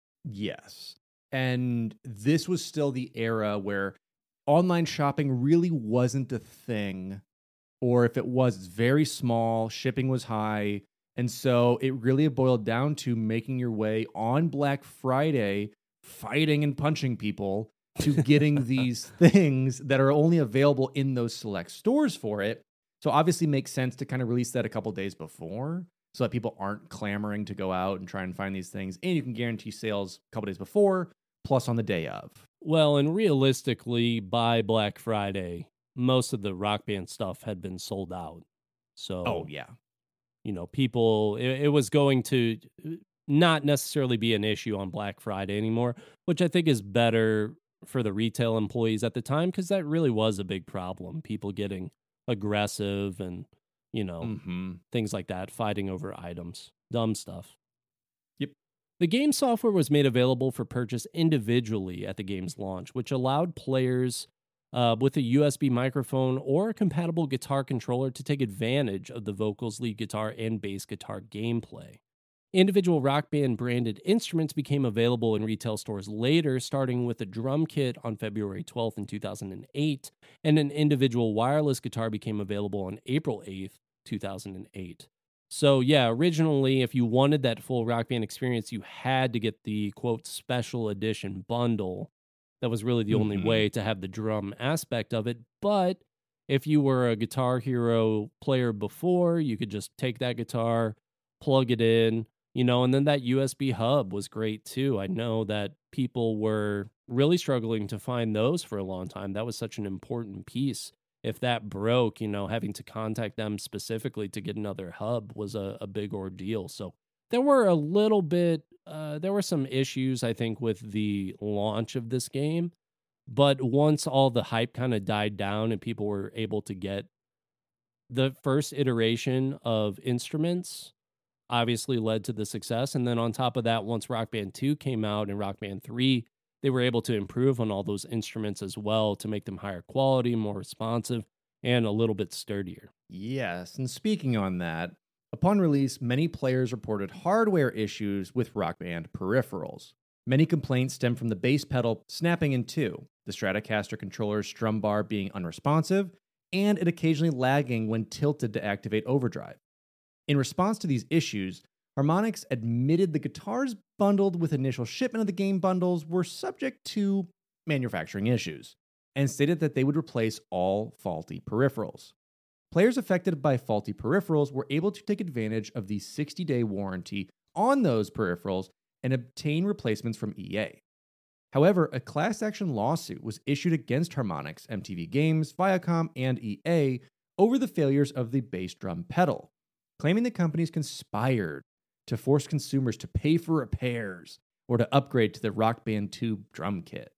Yes. And this was still the era where online shopping really wasn't a thing, or if it was, it's very small, shipping was high, and so it really boiled down to making your way on Black Friday, fighting and punching people, to getting these things that are only available in those select stores for it. So obviously makes sense to kind of release that a couple days before so that people aren't clamoring to go out and try and find these things. And you can guarantee sales a couple days before, plus on the day of. Well, and realistically, by Black Friday, most of the Rock Band stuff had been sold out. So, oh, yeah. You know, people, it, it was going to not necessarily be an issue on Black Friday anymore, which I think is better for the retail employees at the time, because that really was a big problem. People getting aggressive and, you know, mm-hmm. things like that, fighting over items, dumb stuff. Yep. The game software was made available for purchase individually at the game's launch, which allowed players uh, with a U S B microphone or a compatible guitar controller to take advantage of the vocals, lead guitar, and bass guitar gameplay. Individual Rock Band branded instruments became available in retail stores later, starting with a drum kit on February twelfth in two thousand eight, and an individual wireless guitar became available on April eighth, two thousand eight. So yeah, originally, if you wanted that full Rock Band experience, you had to get the, quote, special edition bundle. That was really the mm-hmm. only way to have the drum aspect of it. But if you were a Guitar Hero player before, you could just take that guitar, plug it in, you know, and then that U S B hub was great too. I know that people were really struggling to find those for a long time. That was such an important piece. If that broke, you know, having to contact them specifically to get another hub was a, a big ordeal. So there were a little bit, uh, there were some issues, I think, with the launch of this game. But once all the hype kind of died down and people were able to get the first iteration of instruments, obviously led to the success. And then on top of that, once Rock Band two came out and Rock Band three, they were able to improve on all those instruments as well to make them higher quality, more responsive. and a little bit sturdier. Yes, and speaking on that, upon release, many players reported hardware issues with Rock Band peripherals. Many complaints stem from the bass pedal snapping in two, the Stratocaster controller's strum bar being unresponsive, and it occasionally lagging when tilted to activate overdrive. In response to these issues, Harmonix admitted the guitars bundled with initial shipment of the game bundles were subject to manufacturing issues, and stated that they would replace all faulty peripherals. Players affected by faulty peripherals were able to take advantage of the sixty-day warranty on those peripherals and obtain replacements from E A. However, a class action lawsuit was issued against Harmonix, M T V Games, Viacom, and E A over the failures of the bass drum pedal, claiming the companies conspired to force consumers to pay for repairs or to upgrade to the Rock Band two drum kit.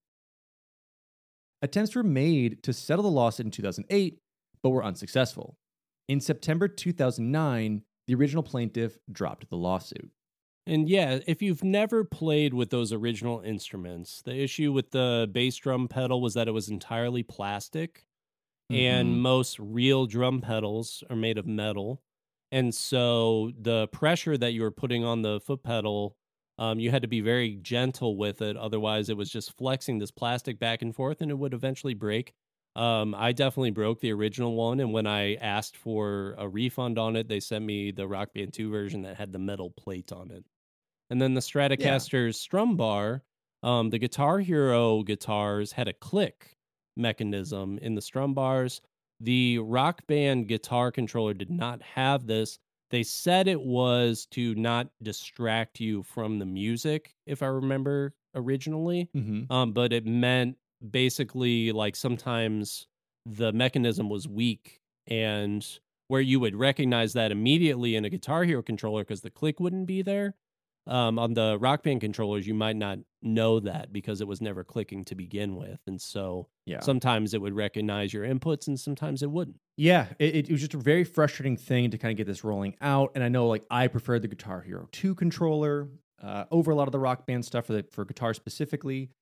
Attempts were made to settle the lawsuit in two thousand eight, but were unsuccessful. In September two thousand nine, the original plaintiff dropped the lawsuit. And yeah, if you've never played with those original instruments, the issue with the bass drum pedal was that it was entirely plastic, mm-hmm. and most real drum pedals are made of metal. And so the pressure that you were putting on the foot pedal, um, you had to be very gentle with it. Otherwise, it was just flexing this plastic back and forth, and it would eventually break. Um, I definitely broke the original one, and when I asked for a refund on it, they sent me the Rock Band two version that had the metal plate on it. And then the Stratocaster's yeah. strum bar, um, the Guitar Hero guitars had a click mechanism in the strum bars. The Rock Band guitar controller did not have this. They said it was to not distract you from the music, if I remember originally, mm-hmm. um, but it meant basically like sometimes the mechanism was weak, and where you would recognize that immediately in a Guitar Hero controller because the click wouldn't be there. Um, on the Rock Band controllers, you might not know that because it was never clicking to begin with. And so yeah. sometimes it would recognize your inputs and sometimes it wouldn't. Yeah, it, it was just a very frustrating thing to kind of get this rolling out. And I know like I preferred the Guitar Hero two controller uh, over a lot of the Rock Band stuff for, the, for guitar specifically.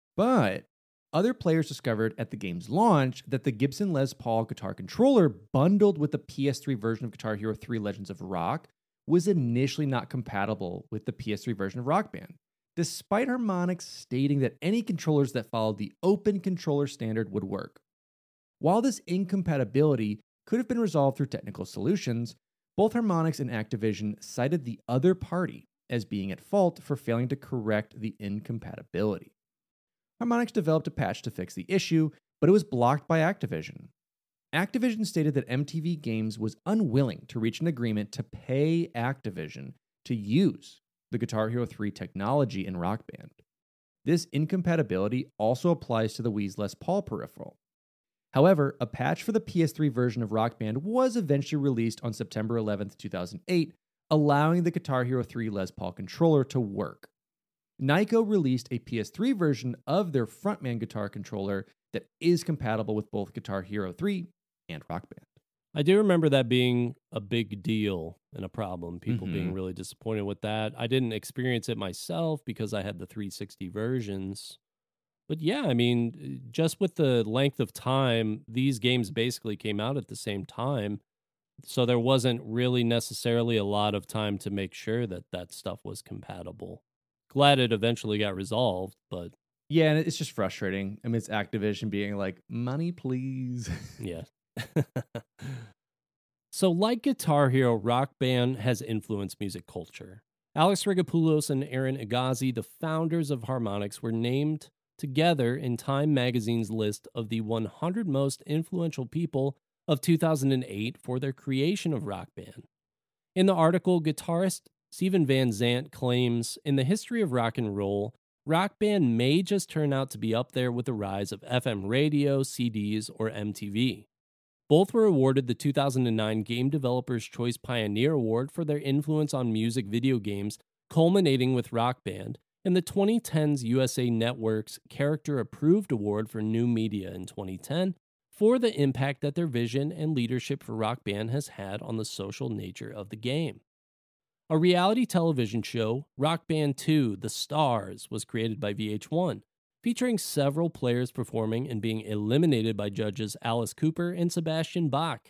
But other players discovered at the game's launch that the Gibson Les Paul guitar controller bundled with the P S three version of Guitar Hero three Legends of Rock was initially not compatible with the P S three version of Rock Band, despite Harmonix stating that any controllers that followed the open controller standard would work. While this incompatibility could have been resolved through technical solutions, both Harmonix and Activision cited the other party as being at fault for failing to correct the incompatibility. Harmonix developed a patch to fix the issue, but it was blocked by Activision. Activision stated that M T V Games was unwilling to reach an agreement to pay Activision to use the Guitar Hero three technology in Rock Band. This incompatibility also applies to the Wii's Les Paul peripheral. However, a patch for the P S three version of Rock Band was eventually released on September eleventh, two thousand eight, allowing the Guitar Hero three Les Paul controller to work. Nyko released a P S three version of their frontman guitar controller that is compatible with both Guitar Hero three and Rock Band. I do remember that being a big deal and a problem, people mm-hmm. being really disappointed with that. I didn't experience it myself because I had the three sixty versions. But yeah, I mean, just with the length of time, these games basically came out at the same time. So there wasn't really necessarily a lot of time to make sure that that stuff was compatible. Glad it eventually got resolved, but... Yeah, and it's just frustrating. I mean, it's Activision being like, money, please. Yeah. So like Guitar Hero, Rock Band has influenced music culture. Alex Rigopoulos and Aaron Agazi, the founders of Harmonix, were named together in Time magazine's list of the one hundred most influential people of two thousand eight for their creation of Rock Band. In the article, guitarist Steven Van Zandt claims, in the history of rock and roll, Rock Band may just turn out to be up there with the rise of F M radio, C Ds, or M T V. Both were awarded the two thousand nine Game Developers Choice Pioneer Award for their influence on music video games, culminating with Rock Band, and the twenty tens U S A Network's Character Approved Award for New Media in twenty ten for the impact that their vision and leadership for Rock Band has had on the social nature of the game. A reality television show, Rock Band two: The Stars, was created by V H one. featuring several players performing and being eliminated by judges Alice Cooper and Sebastian Bach.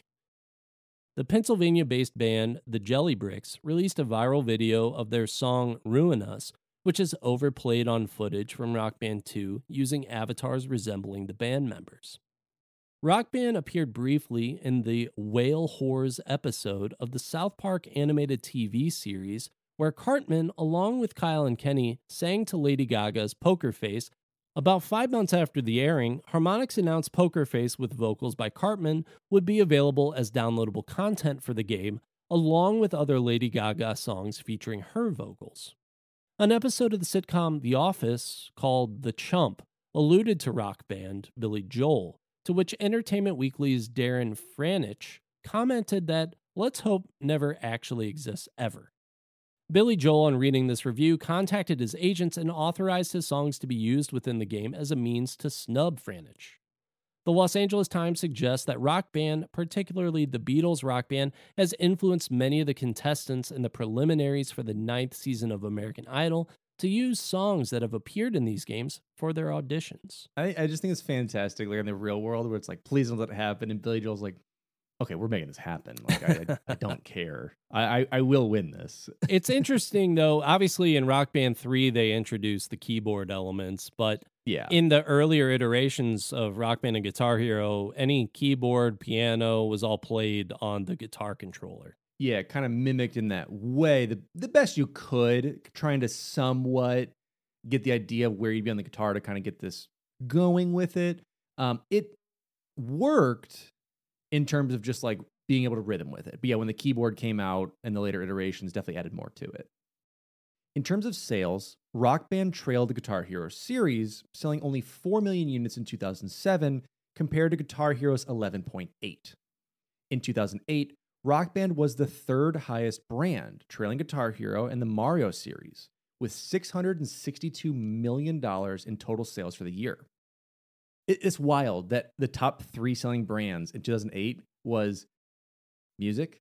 The Pennsylvania-based band The Jelly Bricks released a viral video of their song Ruin Us, which is overplayed on footage from Rock Band two using avatars resembling the band members. Rock Band appeared briefly in the Whale Whores episode of the South Park animated T V series, where Cartman, along with Kyle and Kenny, sang to Lady Gaga's Poker Face. About five months after the airing, Harmonix announced Poker Face with vocals by Cartman would be available as downloadable content for the game, along with other Lady Gaga songs featuring her vocals. An episode of the sitcom The Office, called The Chump, alluded to Rock Band Billy Joel, to which Entertainment Weekly's Darren Franich commented that let's hope never actually exists ever. Billy Joel, on reading this review, contacted his agents and authorized his songs to be used within the game as a means to snub Franich. The Los Angeles Times suggests that Rock Band, particularly the Beatles' Rock Band, has influenced many of the contestants in the preliminaries for the ninth season of American Idol to use songs that have appeared in these games for their auditions. I, I just think it's fantastic, like in the real world, where it's like, please don't let it happen. And Billy Joel's like, okay, we're making this happen. Like, I, I, I don't care. I, I, I will win this. It's interesting, though. Obviously, in Rock Band three, they introduced the keyboard elements, but yeah, in the earlier iterations of Rock Band and Guitar Hero, any keyboard, piano was all played on the guitar controller. Yeah, kind of mimicked in that way, the the best you could, trying to somewhat get the idea of where you'd be on the guitar to kind of get this going with it. Um, it worked in terms of just like being able to rhythm with it. But yeah, when the keyboard came out and the later iterations definitely added more to it. In terms of sales, Rock Band trailed the Guitar Hero series, selling only four million units in two thousand seven compared to Guitar Hero's eleven point eight. In two thousand eight, Rock Band was the third highest brand, trailing Guitar Hero and the Mario series, with six hundred sixty-two million dollars in total sales for the year. It's wild that the top three selling brands in two thousand eight was music,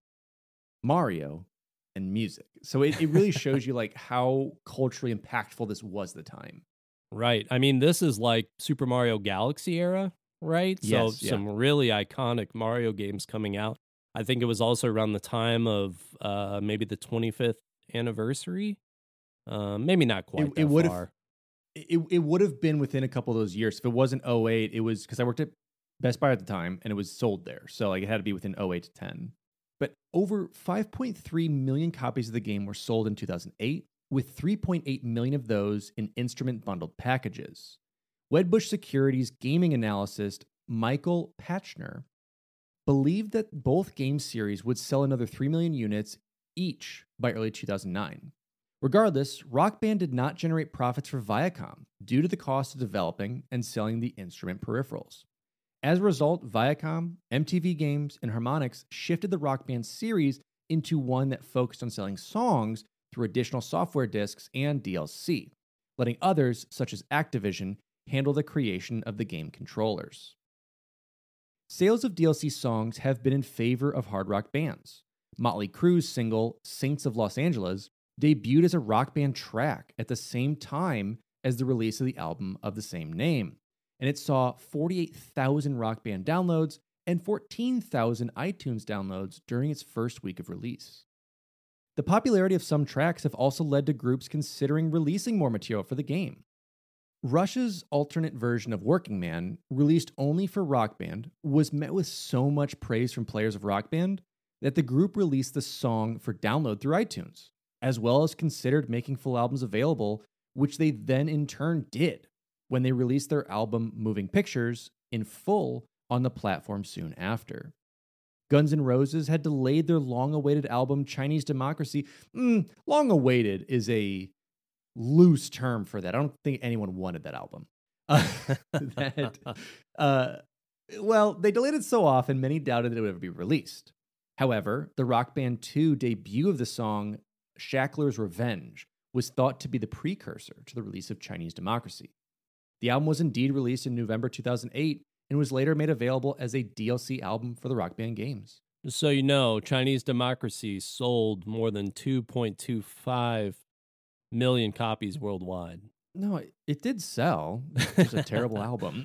Mario, and music. So it, it really shows you like how culturally impactful this was at the time. Right. I mean, this is like Super Mario Galaxy era, right? Yes, so yeah. Some really iconic Mario games coming out. I think it was also around the time of uh, maybe the twenty-fifth anniversary. Uh, maybe not quite It, that it would far. have it, it would have been within a couple of those years. If it wasn't oh eight, it was because I worked at Best Buy at the time and it was sold there. So like it had to be within oh eight to ten. But over five point three million copies of the game were sold in two thousand eight, with three point eight million of those in instrument bundled packages. Wedbush Securities gaming analyst Michael Patchner believed that both game series would sell another three million units each by early two thousand nine. Regardless, Rock Band did not generate profits for Viacom due to the cost of developing and selling the instrument peripherals. As a result, Viacom, M T V Games, and Harmonix shifted the Rock Band series into one that focused on selling songs through additional software discs and D L C, letting others, such as Activision, handle the creation of the game controllers. Sales of D L C songs have been in favor of hard rock bands. Motley Crue's single, Saints of Los Angeles, debuted as a Rock Band track at the same time as the release of the album of the same name, and it saw forty-eight thousand Rock Band downloads and fourteen thousand iTunes downloads during its first week of release. The popularity of some tracks have also led to groups considering releasing more material for the game. Rush's alternate version of Working Man, released only for Rock Band, was met with so much praise from players of Rock Band that the group released the song for download through iTunes, as well as considered making full albums available, which they then in turn did when they released their album Moving Pictures in full on the platform soon after. Guns N' Roses had delayed their long-awaited album Chinese Democracy. Mm, long-awaited is a loose term for that. I don't think anyone wanted that album. Uh, that, uh, well, they delayed it so often, many doubted that it would ever be released. However, the Rock Band two debut of the song Shackler's Revenge was thought to be the precursor to the release of Chinese Democracy. The album was indeed released in November two thousand eight and was later made available as a D L C album for the Rock Band games. So you know, Chinese Democracy sold more than two point two five million copies worldwide. No, it, it did sell. It was a terrible album.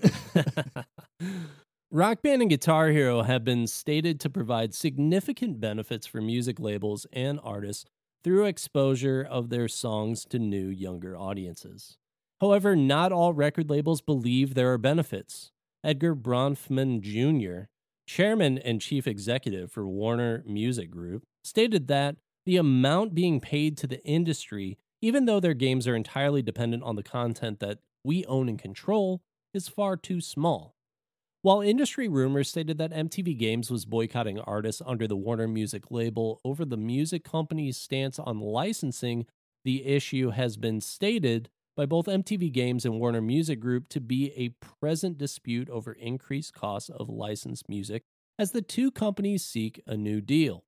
Rock Band and Guitar Hero have been stated to provide significant benefits for music labels and artists through exposure of their songs to new, younger audiences. However, not all record labels believe there are benefits. Edgar Bronfman Junior, chairman and chief executive for Warner Music Group, stated that the amount being paid to the industry, even though their games are entirely dependent on the content that we own and control, is far too small. While industry rumors stated that M T V Games was boycotting artists under the Warner Music label over the music company's stance on licensing, the issue has been stated by both M T V Games and Warner Music Group to be a present dispute over increased costs of licensed music as the two companies seek a new deal.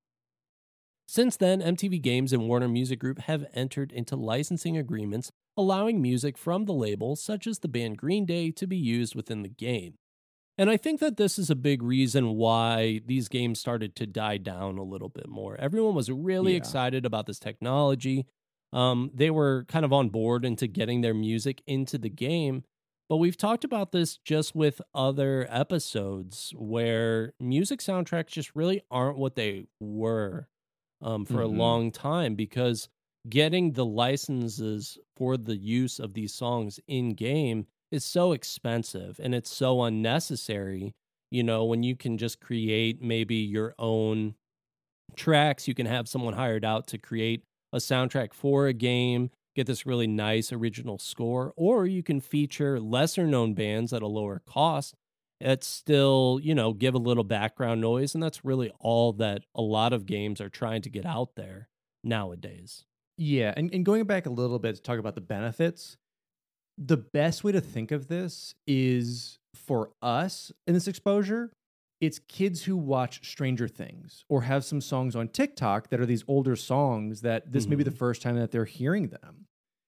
Since then, M T V Games and Warner Music Group have entered into licensing agreements allowing music from the label, such as the band Green Day, to be used within the game. And I think that this is a big reason why these games started to die down a little bit more. Everyone was really Yeah. excited about this technology. Um, they were kind of on board into getting their music into the game. But we've talked about this just with other episodes where music soundtracks just really aren't what they were um, for Mhm. a long time, because getting the licenses for the use of these songs in game is so expensive and it's so unnecessary. You know, when you can just create maybe your own tracks, you can have someone hired out to create a soundtrack for a game, get this really nice original score, or you can feature lesser known bands at a lower cost that still, you know, give a little background noise. And that's really all that a lot of games are trying to get out there nowadays. Yeah, and, and going back a little bit to talk about the benefits, the best way to think of this is for us in this exposure, it's kids who watch Stranger Things or have some songs on TikTok that are these older songs that this may be the first time that they're hearing them.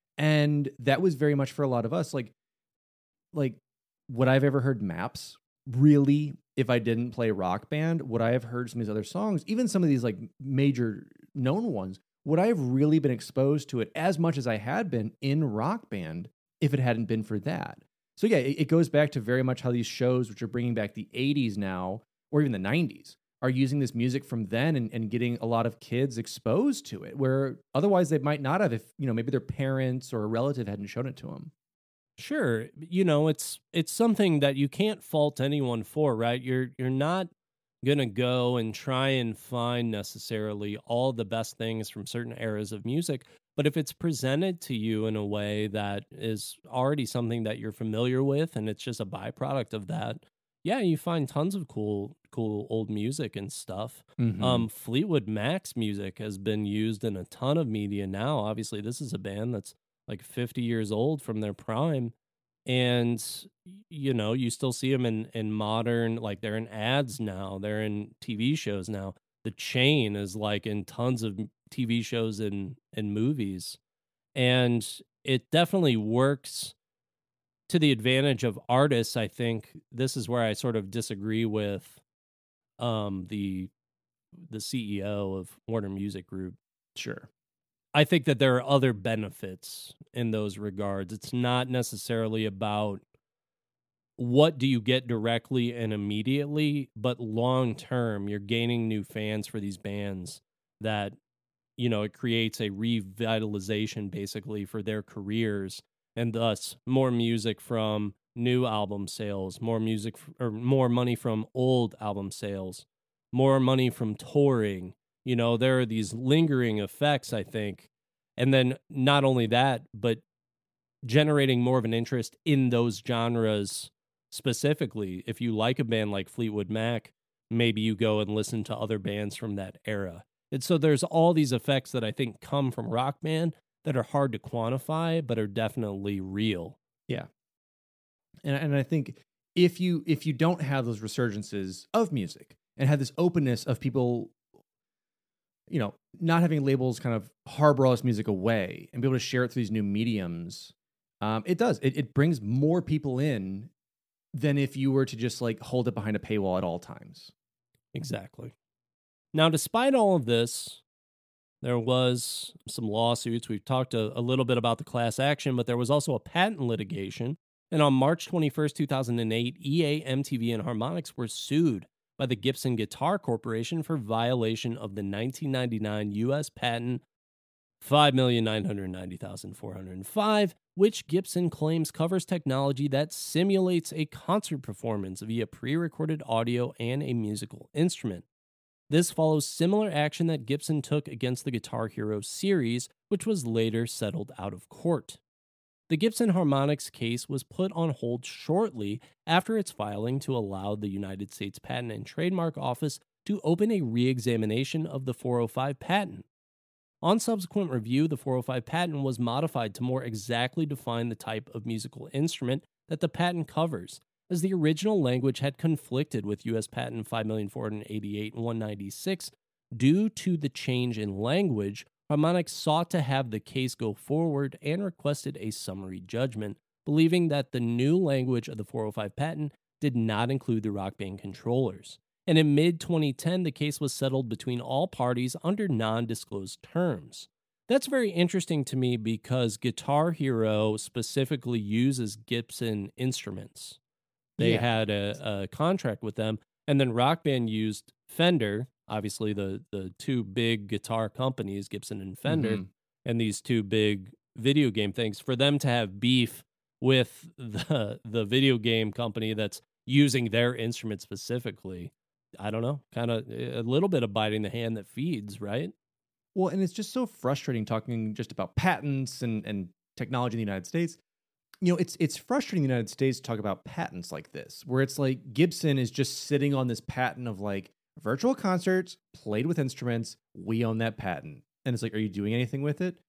And that was very much for a lot of us. Like, like would I have ever heard Maps? Really, if I didn't play Rock Band, would I have heard some of these other songs? Even some of these like major known ones, would I have really been exposed to it as much as I had been in Rock Band if it hadn't been for that? So yeah, it, it goes back to very much how these shows, which are bringing back the eighties now, or even the nineties, are using this music from then and, and getting a lot of kids exposed to it, where otherwise they might not have if, you know, maybe their parents or a relative hadn't shown it to them. Sure, you know, it's it's something that you can't fault anyone for, right? You're you're not gonna go and try and find necessarily all the best things from certain eras of music, but if it's presented to you in a way that is already something that you're familiar with and it's just a byproduct of that, yeah, you find tons of cool cool old music and stuff. Mhm. Um, Fleetwood Mac's music has been used in a ton of media now. Obviously, this is a band that's like fifty years old from their prime. And, you know, you still see them in, in modern, like they're in ads now, they're in T V shows now. The Chain is like in tons of T V shows and, and movies. And it definitely works to the advantage of artists. I think this is where I sort of disagree with um, the the C E O of Warner Music Group. Sure. I think that there are other benefits in those regards. It's not necessarily about what do you get directly and immediately, but long term, you're gaining new fans for these bands that, you know, it creates a revitalization basically for their careers, and thus more music from new album sales, more music f- or more money from old album sales, more money from touring. You know, there are these lingering effects, I think. And then not only that, but generating more of an interest in those genres specifically. If you like a band like Fleetwood Mac, maybe you go and listen to other bands from that era. And so there's all these effects that I think come from Rock Band that are hard to quantify, but are definitely real. Yeah. And and I think if you if you don't have those resurgences of music and have this openness of people, you know, not having labels kind of harbor all this music away and be able to share it through these new mediums, um, it does. It, it brings more people in than if you were to just like hold it behind a paywall at all times. Exactly. Now, despite all of this, There was some lawsuits. We've talked a, a little bit about the class action, but there was also a patent litigation. And on March twenty-first, two thousand eight, E A, M T V, and Harmonix were sued by the Gibson Guitar Corporation for violation of the nineteen ninety-nine U S patent five million nine hundred ninety thousand four hundred five, which Gibson claims covers technology that simulates a concert performance via pre-recorded audio and a musical instrument. This follows similar action that Gibson took against the Guitar Hero series, which was later settled out of court. The Gibson Harmonix case was put on hold shortly after its filing to allow the United States Patent and Trademark Office to open a re-examination of the four oh five patent. On subsequent review, the four oh five patent was modified to more exactly define the type of musical instrument that the patent covers, as the original language had conflicted with U S Patent five million four hundred eighty-eight thousand one hundred ninety-six. Due to the change in language, Harmonix sought to have the case go forward and requested a summary judgment, believing that the new language of the four oh five patent did not include the Rock Band controllers. And in mid twenty ten, the case was settled between all parties under non-disclosed terms. That's very interesting to me because Guitar Hero specifically uses Gibson instruments. They yeah. had a, a contract with them, and then Rock Band used Fender, obviously the, the two big guitar companies, Gibson and Fender, mm-hmm. and these two big video game things, for them to have beef with the the video game company that's using their instrument specifically. I don't know, kind of a little bit of biting the hand that feeds, right? Well, and it's just so frustrating talking just about patents and, and technology in the United States. You know, it's it's frustrating in the United States to talk about patents like this, where it's like Gibson is just sitting on this patent of like virtual concerts played with instruments. We own that patent. And it's like, are you doing anything with it?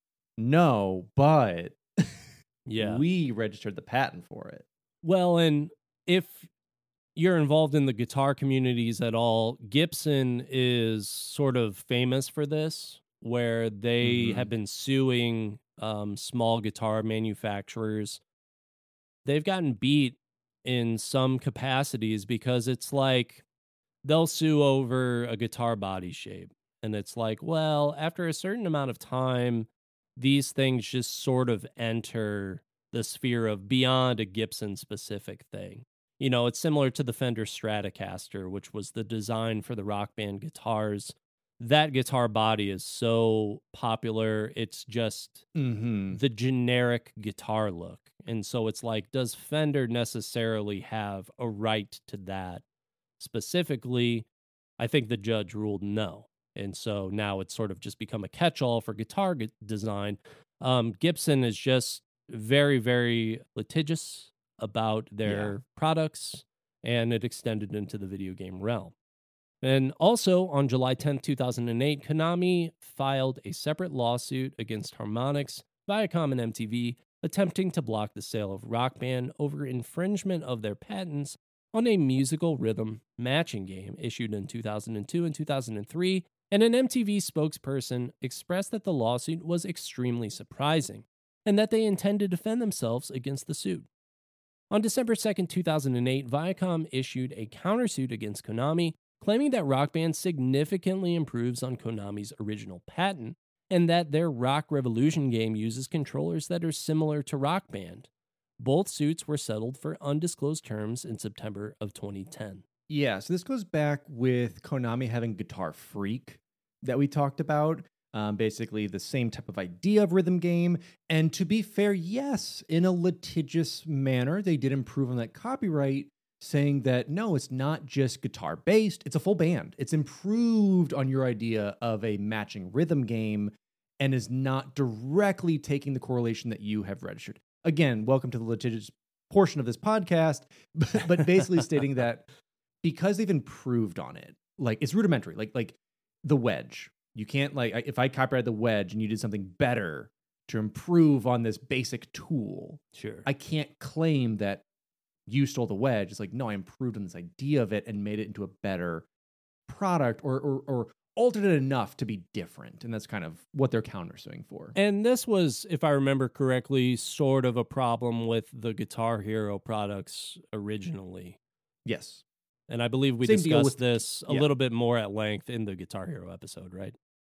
No, but yeah, we registered the patent for it. Well, and if you're involved in the guitar communities at all, Gibson is sort of famous for this, where they mm-hmm. have been suing um, small guitar manufacturers. They've gotten beat in some capacities because it's like they'll sue over a guitar body shape. And it's like, well, after a certain amount of time, these things just sort of enter the sphere of beyond a Gibson specific thing. You know, it's similar to the Fender Stratocaster, which was the design for the Rock Band guitars. That guitar body is so popular. It's just mm-hmm. the generic guitar look. And so it's like, does Fender necessarily have a right to that? Specifically, I think the judge ruled no. And so now it's sort of just become a catch-all for guitar g- design. Um, Gibson is just very, very litigious about their yeah. products, and it extended into the video game realm. And also, on July tenth, two thousand eight, Konami filed a separate lawsuit against Harmonix, Viacom, and M T V, attempting to block the sale of Rock Band over infringement of their patents on a musical rhythm matching game issued in two thousand two and two thousand three, and an M T V spokesperson expressed that the lawsuit was extremely surprising, and that they intend to defend themselves against the suit. On December second, two thousand eight, Viacom issued a countersuit against Konami, claiming that Rock Band significantly improves on Konami's original patent, and that their Rock Revolution game uses controllers that are similar to Rock Band. Both suits were settled for undisclosed terms in September of twenty ten. Yeah, so this goes back with Konami having Guitar Freak that we talked about. Um, basically the same type of idea of rhythm game. And to be fair, yes, in a litigious manner, they did improve on that copyright, saying that, no, it's not just guitar-based, it's a full band. It's improved on your idea of a matching rhythm game and is not directly taking the correlation that you have registered. Again, welcome to the litigious portion of this podcast, but, but basically stating that because they've improved on it, like it's rudimentary, like like the wedge. You can't, like, if I copyrighted the wedge and you did something better to improve on this basic tool, sure, I can't claim that you stole the wedge. It's like, no, I improved on this idea of it and made it into a better product or or, or altered it enough to be different. And that's kind of what they're countersuing for. And this was, if I remember correctly, sort of a problem with the Guitar Hero products originally. Yes. And I believe we Same discussed with, this a yeah. little bit more at length in the Guitar Hero episode, right?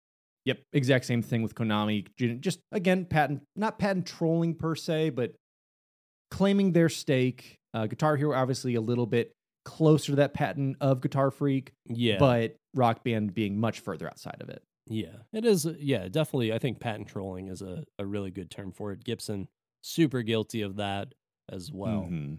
Yep, exact same thing with Konami. Just, again, patent, not patent trolling per se, but claiming their stake. Uh, Guitar Hero, obviously, a little bit closer to that patent of Guitar Freak, Yeah. but Rock Band being much further outside of it. Yeah, it is. Yeah, definitely. I think patent trolling is a, a really good term for it. Gibson, super guilty of that as well. Mm-hmm.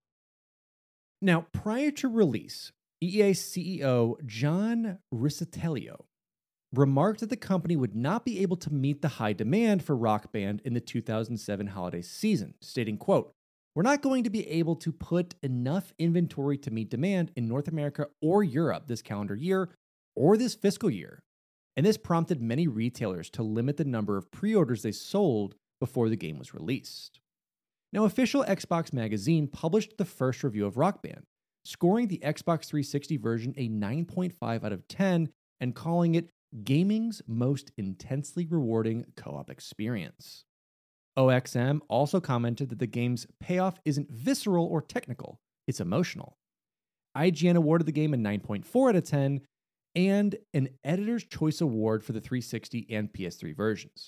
Now, prior to release, E A C E O John Riccitiello remarked that the company would not be able to meet the high demand for Rock Band in the two thousand seven holiday season, stating, quote, "We're not going to be able to put enough inventory to meet demand in North America or Europe this calendar year or this fiscal year." And this prompted many retailers to limit the number of pre-orders they sold before the game was released. Now, official Xbox Magazine published the first review of Rock Band, scoring the Xbox three sixty version a nine point five out of ten and calling it gaming's most intensely rewarding co-op experience. O X M also commented that the game's payoff isn't visceral or technical, it's emotional. I G N awarded the game a nine point four out of ten and an Editor's Choice Award for the three sixty and P S three versions.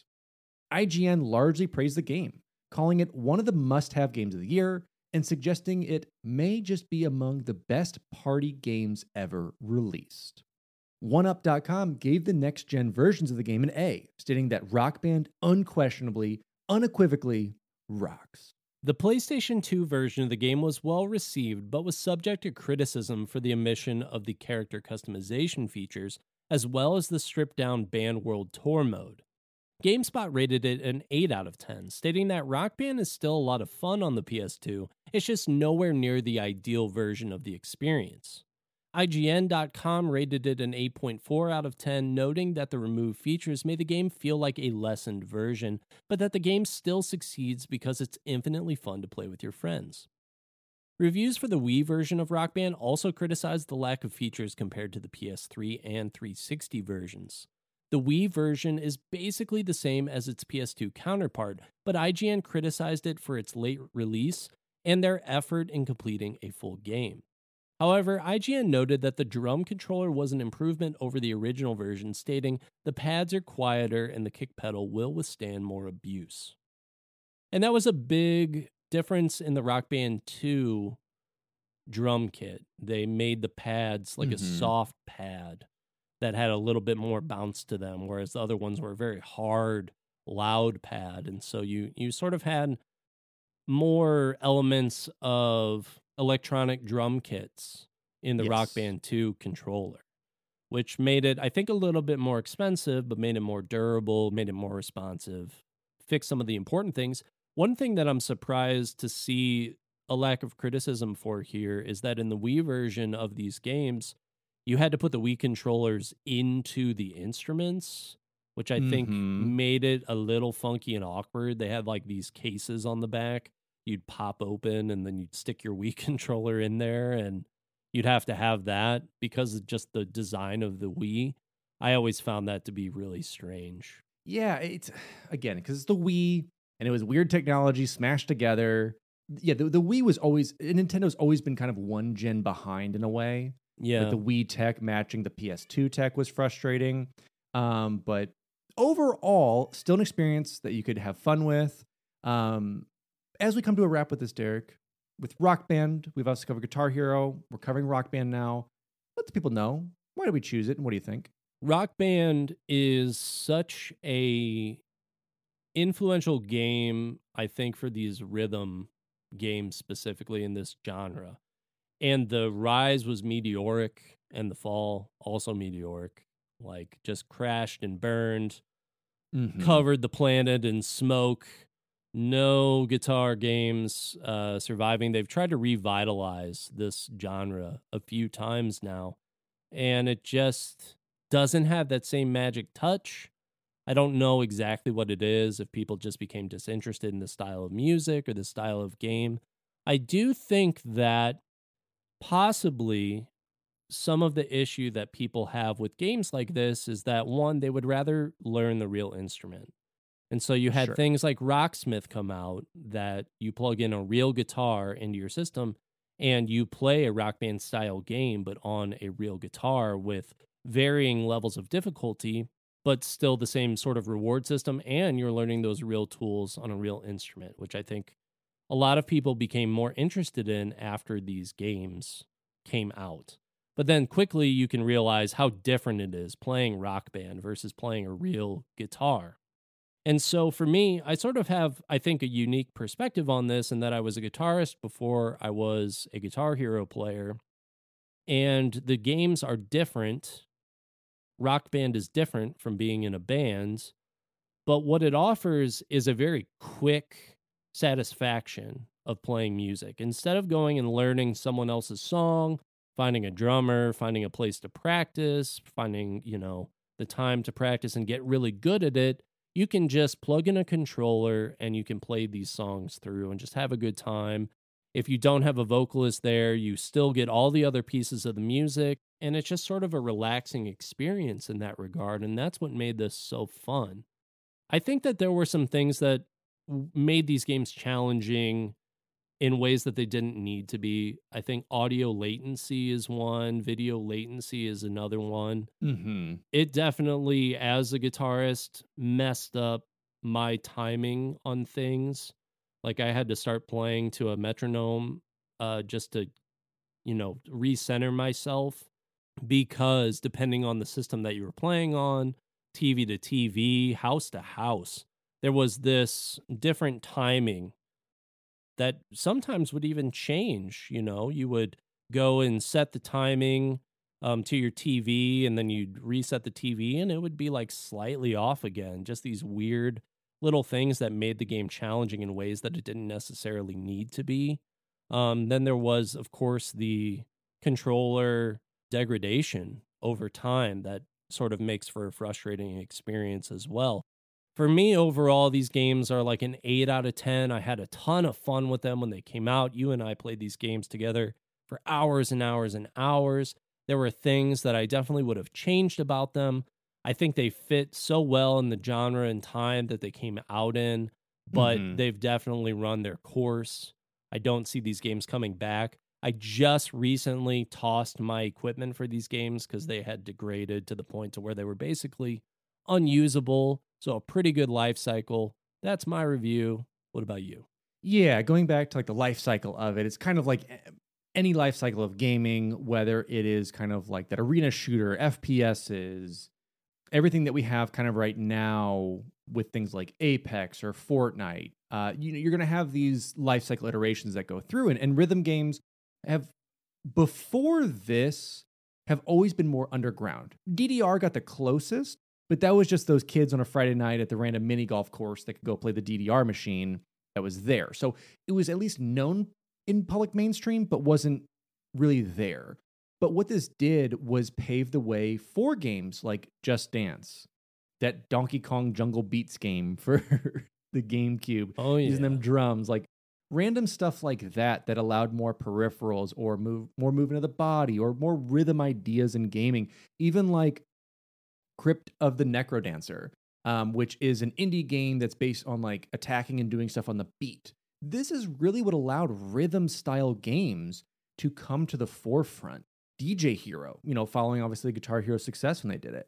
I G N largely praised the game, calling it one of the must-have games of the year and suggesting it may just be among the best party games ever released. one up dot com gave the next-gen versions of the game an A, stating that Rock Band unquestionably, unequivocally rocks. The PlayStation two version of the game was well received, but was subject to criticism for the omission of the character customization features, as well as the stripped-down Band World Tour mode. GameSpot rated it an eight out of ten, stating that Rock Band is still a lot of fun on the P S two, it's just nowhere near the ideal version of the experience. I G N dot com rated it an eight point four out of ten, noting that the removed features made the game feel like a lessened version, but that the game still succeeds because it's infinitely fun to play with your friends. Reviews for the Wii version of Rock Band also criticized the lack of features compared to the P S three and three sixty versions. The Wii version is basically the same as its P S two counterpart, but I G N criticized it for its late release and their effort in completing a full game. However, I G N noted that the drum controller was an improvement over the original version, stating the pads are quieter and the kick pedal will withstand more abuse. And that was a big difference in the Rock Band two drum kit. They made the pads like mm-hmm. a soft pad that had a little bit more bounce to them, whereas the other ones were a very hard, loud pad. And so you, you sort of had more elements of electronic drum kits in the yes. Rock Band two controller, which made it, I think, a little bit more expensive, but made it more durable, made it more responsive, fixed some of the important things. One thing that I'm surprised to see a lack of criticism for here is that in the Wii version of these games, you had to put the Wii controllers into the instruments, which I mm-hmm. think made it a little funky and awkward. They had like these cases on the back you'd pop open and then you'd stick your Wii controller in there, and you'd have to have that because of just the design of the Wii. I always found that to be really strange. Yeah, it's, again, because it's the Wii, and it was weird technology smashed together. Yeah, the, the Wii was always, Nintendo's always been kind of one gen behind in a way. Yeah. Like the Wii tech matching the P S two tech was frustrating. Um, but overall, still an experience that you could have fun with. Um, as we come to a wrap with this, Derek, with Rock Band, we've also covered Guitar Hero. We're covering Rock Band now. Let the people know, why did we choose it, and what do you think? Rock Band is such a influential game, I think, for these rhythm games specifically in this genre. And the rise was meteoric, and the fall also meteoric. Like, just crashed and burned, mm-hmm. covered the planet in smoke. No guitar games uh, surviving. They've tried to revitalize this genre a few times now, and it just doesn't have that same magic touch. I don't know exactly what it is, if people just became disinterested in the style of music or the style of game. I do think that possibly some of the issue that people have with games like this is that, one, they would rather learn the real instrument. And so you had sure. things like Rocksmith come out that you plug in a real guitar into your system and you play a Rock Band style game, but on a real guitar with varying levels of difficulty. but still the same sort of reward system, and you're learning those real tools on a real instrument, which I think a lot of people became more interested in after these games came out. But then quickly you can realize how different it is playing Rock Band versus playing a real guitar. And so for me, I sort of have, I think, a unique perspective on this, in that I was a guitarist before I was a Guitar Hero player. And the games are different. Rock Band is different from being in a band. But what it offers is a very quick satisfaction of playing music. Instead of going and learning someone else's song, finding a drummer, finding a place to practice, finding, you know, the time to practice and get really good at it, you can just plug in a controller and you can play these songs through and just have a good time. If you don't have a vocalist there, you still get all the other pieces of the music, and it's just sort of a relaxing experience in that regard, and that's what made this so fun. I think that there were some things that made these games challenging in ways that they didn't need to be. I think audio latency is one, video latency is another one. Mm-hmm. It definitely, as a guitarist, messed up my timing on things. Like I had to start playing to a metronome uh, just to, you know, recenter myself, because depending on the system that you were playing on, T V to T V, house to house, there was this different timing that sometimes would even change. You know, you would go and set the timing um, to your T V, and then you'd reset the T V, and it would be like slightly off again. Just these weird little things that made the game challenging in ways that it didn't necessarily need to be. Um, then there was, of course, the controller degradation over time that sort of makes for a frustrating experience as well. For me, overall, these games are like an eight out of ten. I had a ton of fun with them when they came out. You and I played these games together for hours and hours and hours. There were things that I definitely would have changed about them. I think they fit so well in the genre and time that they came out in, but Mhm. they've definitely run their course. I don't see these games coming back. I just recently tossed my equipment for these games because they had degraded to the point to where they were basically unusable. So a pretty good life cycle. That's my review. What about you? Yeah, going back to like the life cycle of it, it's kind of like any life cycle of gaming, whether it is kind of like that arena shooter, F P Ss, everything that we have kind of right now with things like Apex or Fortnite. Uh, you know, you're going to have these life cycle iterations that go through, and, and rhythm games have, before this, have always been more underground. D D R got the closest, but that was just those kids on a Friday night at the random mini golf course that could go play the D D R machine that was there. So it was at least known in public mainstream, but wasn't really there. But what this did was pave the way for games like Just Dance, that Donkey Kong Jungle Beats game for the GameCube, Oh, yeah. using them drums, like random stuff like that that allowed more peripherals or move more movement of the body or more rhythm ideas in gaming. Even like Crypt of the Necrodancer, um, which is an indie game that's based on like attacking and doing stuff on the beat. This is really what allowed rhythm style games to come to the forefront. D J Hero, you know, following obviously Guitar Hero success when they did it.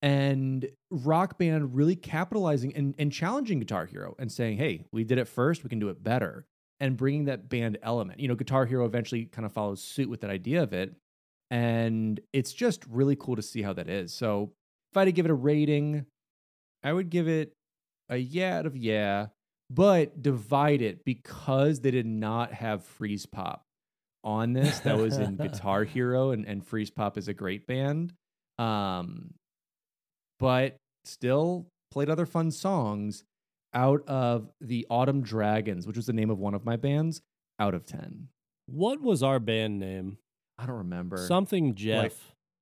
And Rock Band really capitalizing and, and challenging Guitar Hero and saying, hey, we did it first, we can do it better. And bringing that band element. You know, Guitar Hero eventually kind of follows suit with that idea of it. And it's just really cool to see how that is. So if I had to give it a rating, I would give it a yeah out of yeah, but divide it because they did not have Freeze Pop on this. That was in Guitar Hero, and, and Freeze Pop is a great band. Um, but still played other fun songs out of the Autumn Dragons, which was the name of one of my bands, out of ten. What was our band name? I don't remember. Something Jeff. Like,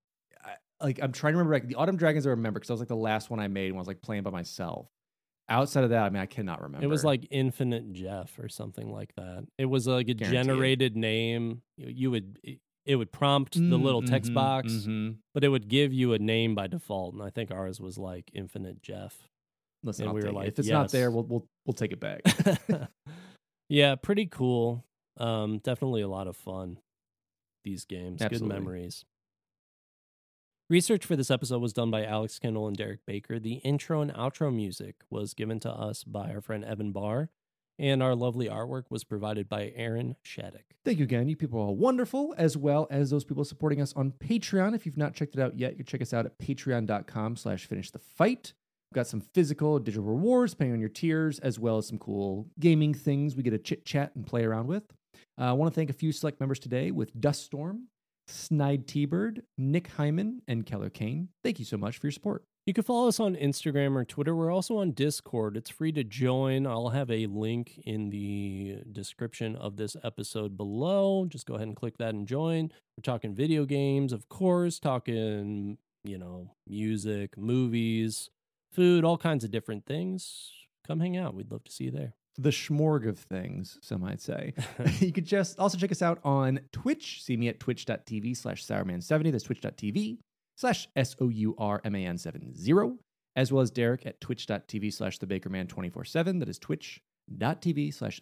I, like I'm trying to remember. Like, the Autumn Dragons I remember because that was like the last one I made when I was like playing by myself. Outside of that, I mean, I cannot remember. It was like Infinite Jeff or something like that. It was like a Guaranteed. generated name. You, you would it would prompt the Mm, little text mhm, box, mhm. but it would give you a name by default. And I think ours was like Infinite Jeff. Listen, And I'll we were take it. like, if it's not yes. there, we'll we'll we'll take it back. Yeah, pretty cool. Um, definitely a lot of fun. These games, Absolutely. good memories. Research for this episode was done by Alex Kendall and Derek Baker. The intro and outro music was given to us by our friend Evan Barr, and our lovely artwork was provided by Aaron Shattuck. Thank you again. You people are wonderful, as well as those people supporting us on Patreon. If you've not checked it out yet, you can check us out at patreon.com slash finish the fight. We've got some physical digital rewards depending on your tiers, as well as some cool gaming things we get to chit-chat and play around with. Uh, I want to thank a few select members today with Duststorm, Snide T-Bird, Nick Hyman, and Keller Kane. Thank you so much for your support. You can follow us on Instagram or Twitter. We're also on Discord. It's free to join. I'll have a link in the description of this episode below. Just go ahead and click that and join. We're talking video games, of course, talking, you know, music, movies, food, all kinds of different things. Come hang out. We'd love to see you there. The schmorg of things, some might say. You could just also check us out on Twitch. See me at twitch.tv slash sourman70. That's twitch.tv slash S-O-U-R-M-A-N seven zero, as well as Derek at twitch.tv slash thebakerman247. That is twitch.tv slash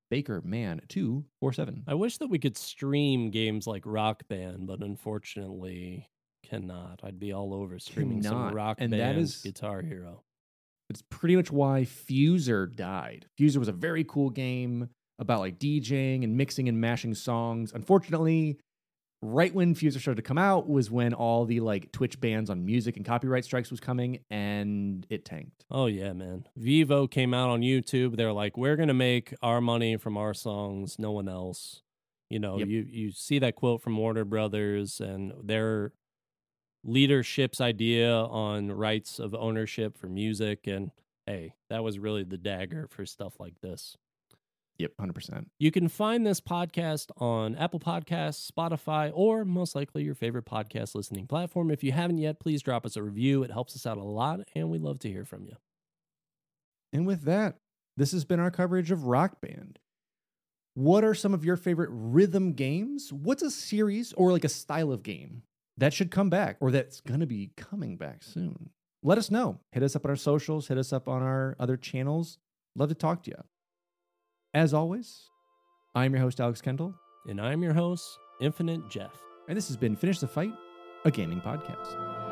thebakerman247. I wish that we could stream games like Rock Band, but unfortunately cannot. I'd be all over streaming Cannot. some Rock And Band that is- Guitar Hero. It's pretty much why Fuser died. Fuser was a very cool game about like DJing and mixing and mashing songs. Unfortunately, right when Fuser started to come out was when all the like Twitch bans on music and copyright strikes was coming, and it tanked. Oh, yeah, man. Vivo came out on YouTube. They're like, we're going to make our money from our songs, no one else. You know, Yep. you, you see that quote from Warner Brothers and their leadership's idea on rights of ownership for music. And hey, that was really the dagger for stuff like this. Yep, one hundred percent. You can find this podcast on Apple Podcasts, Spotify, or most likely your favorite podcast listening platform. If you haven't yet, please drop us a review. It helps us out a lot, and we'd love to hear from you. And with that, this has been our coverage of Rock Band. What are some of your favorite rhythm games? What's a series or like a style of game that should come back or that's going to be coming back soon? Let us know. Hit us up on our socials. Hit us up on our other channels. Love to talk to you. As always, I'm your host, Alex Kendall. And I'm your host, Infinite Jeff. And this has been Finish the Fight, a gaming podcast.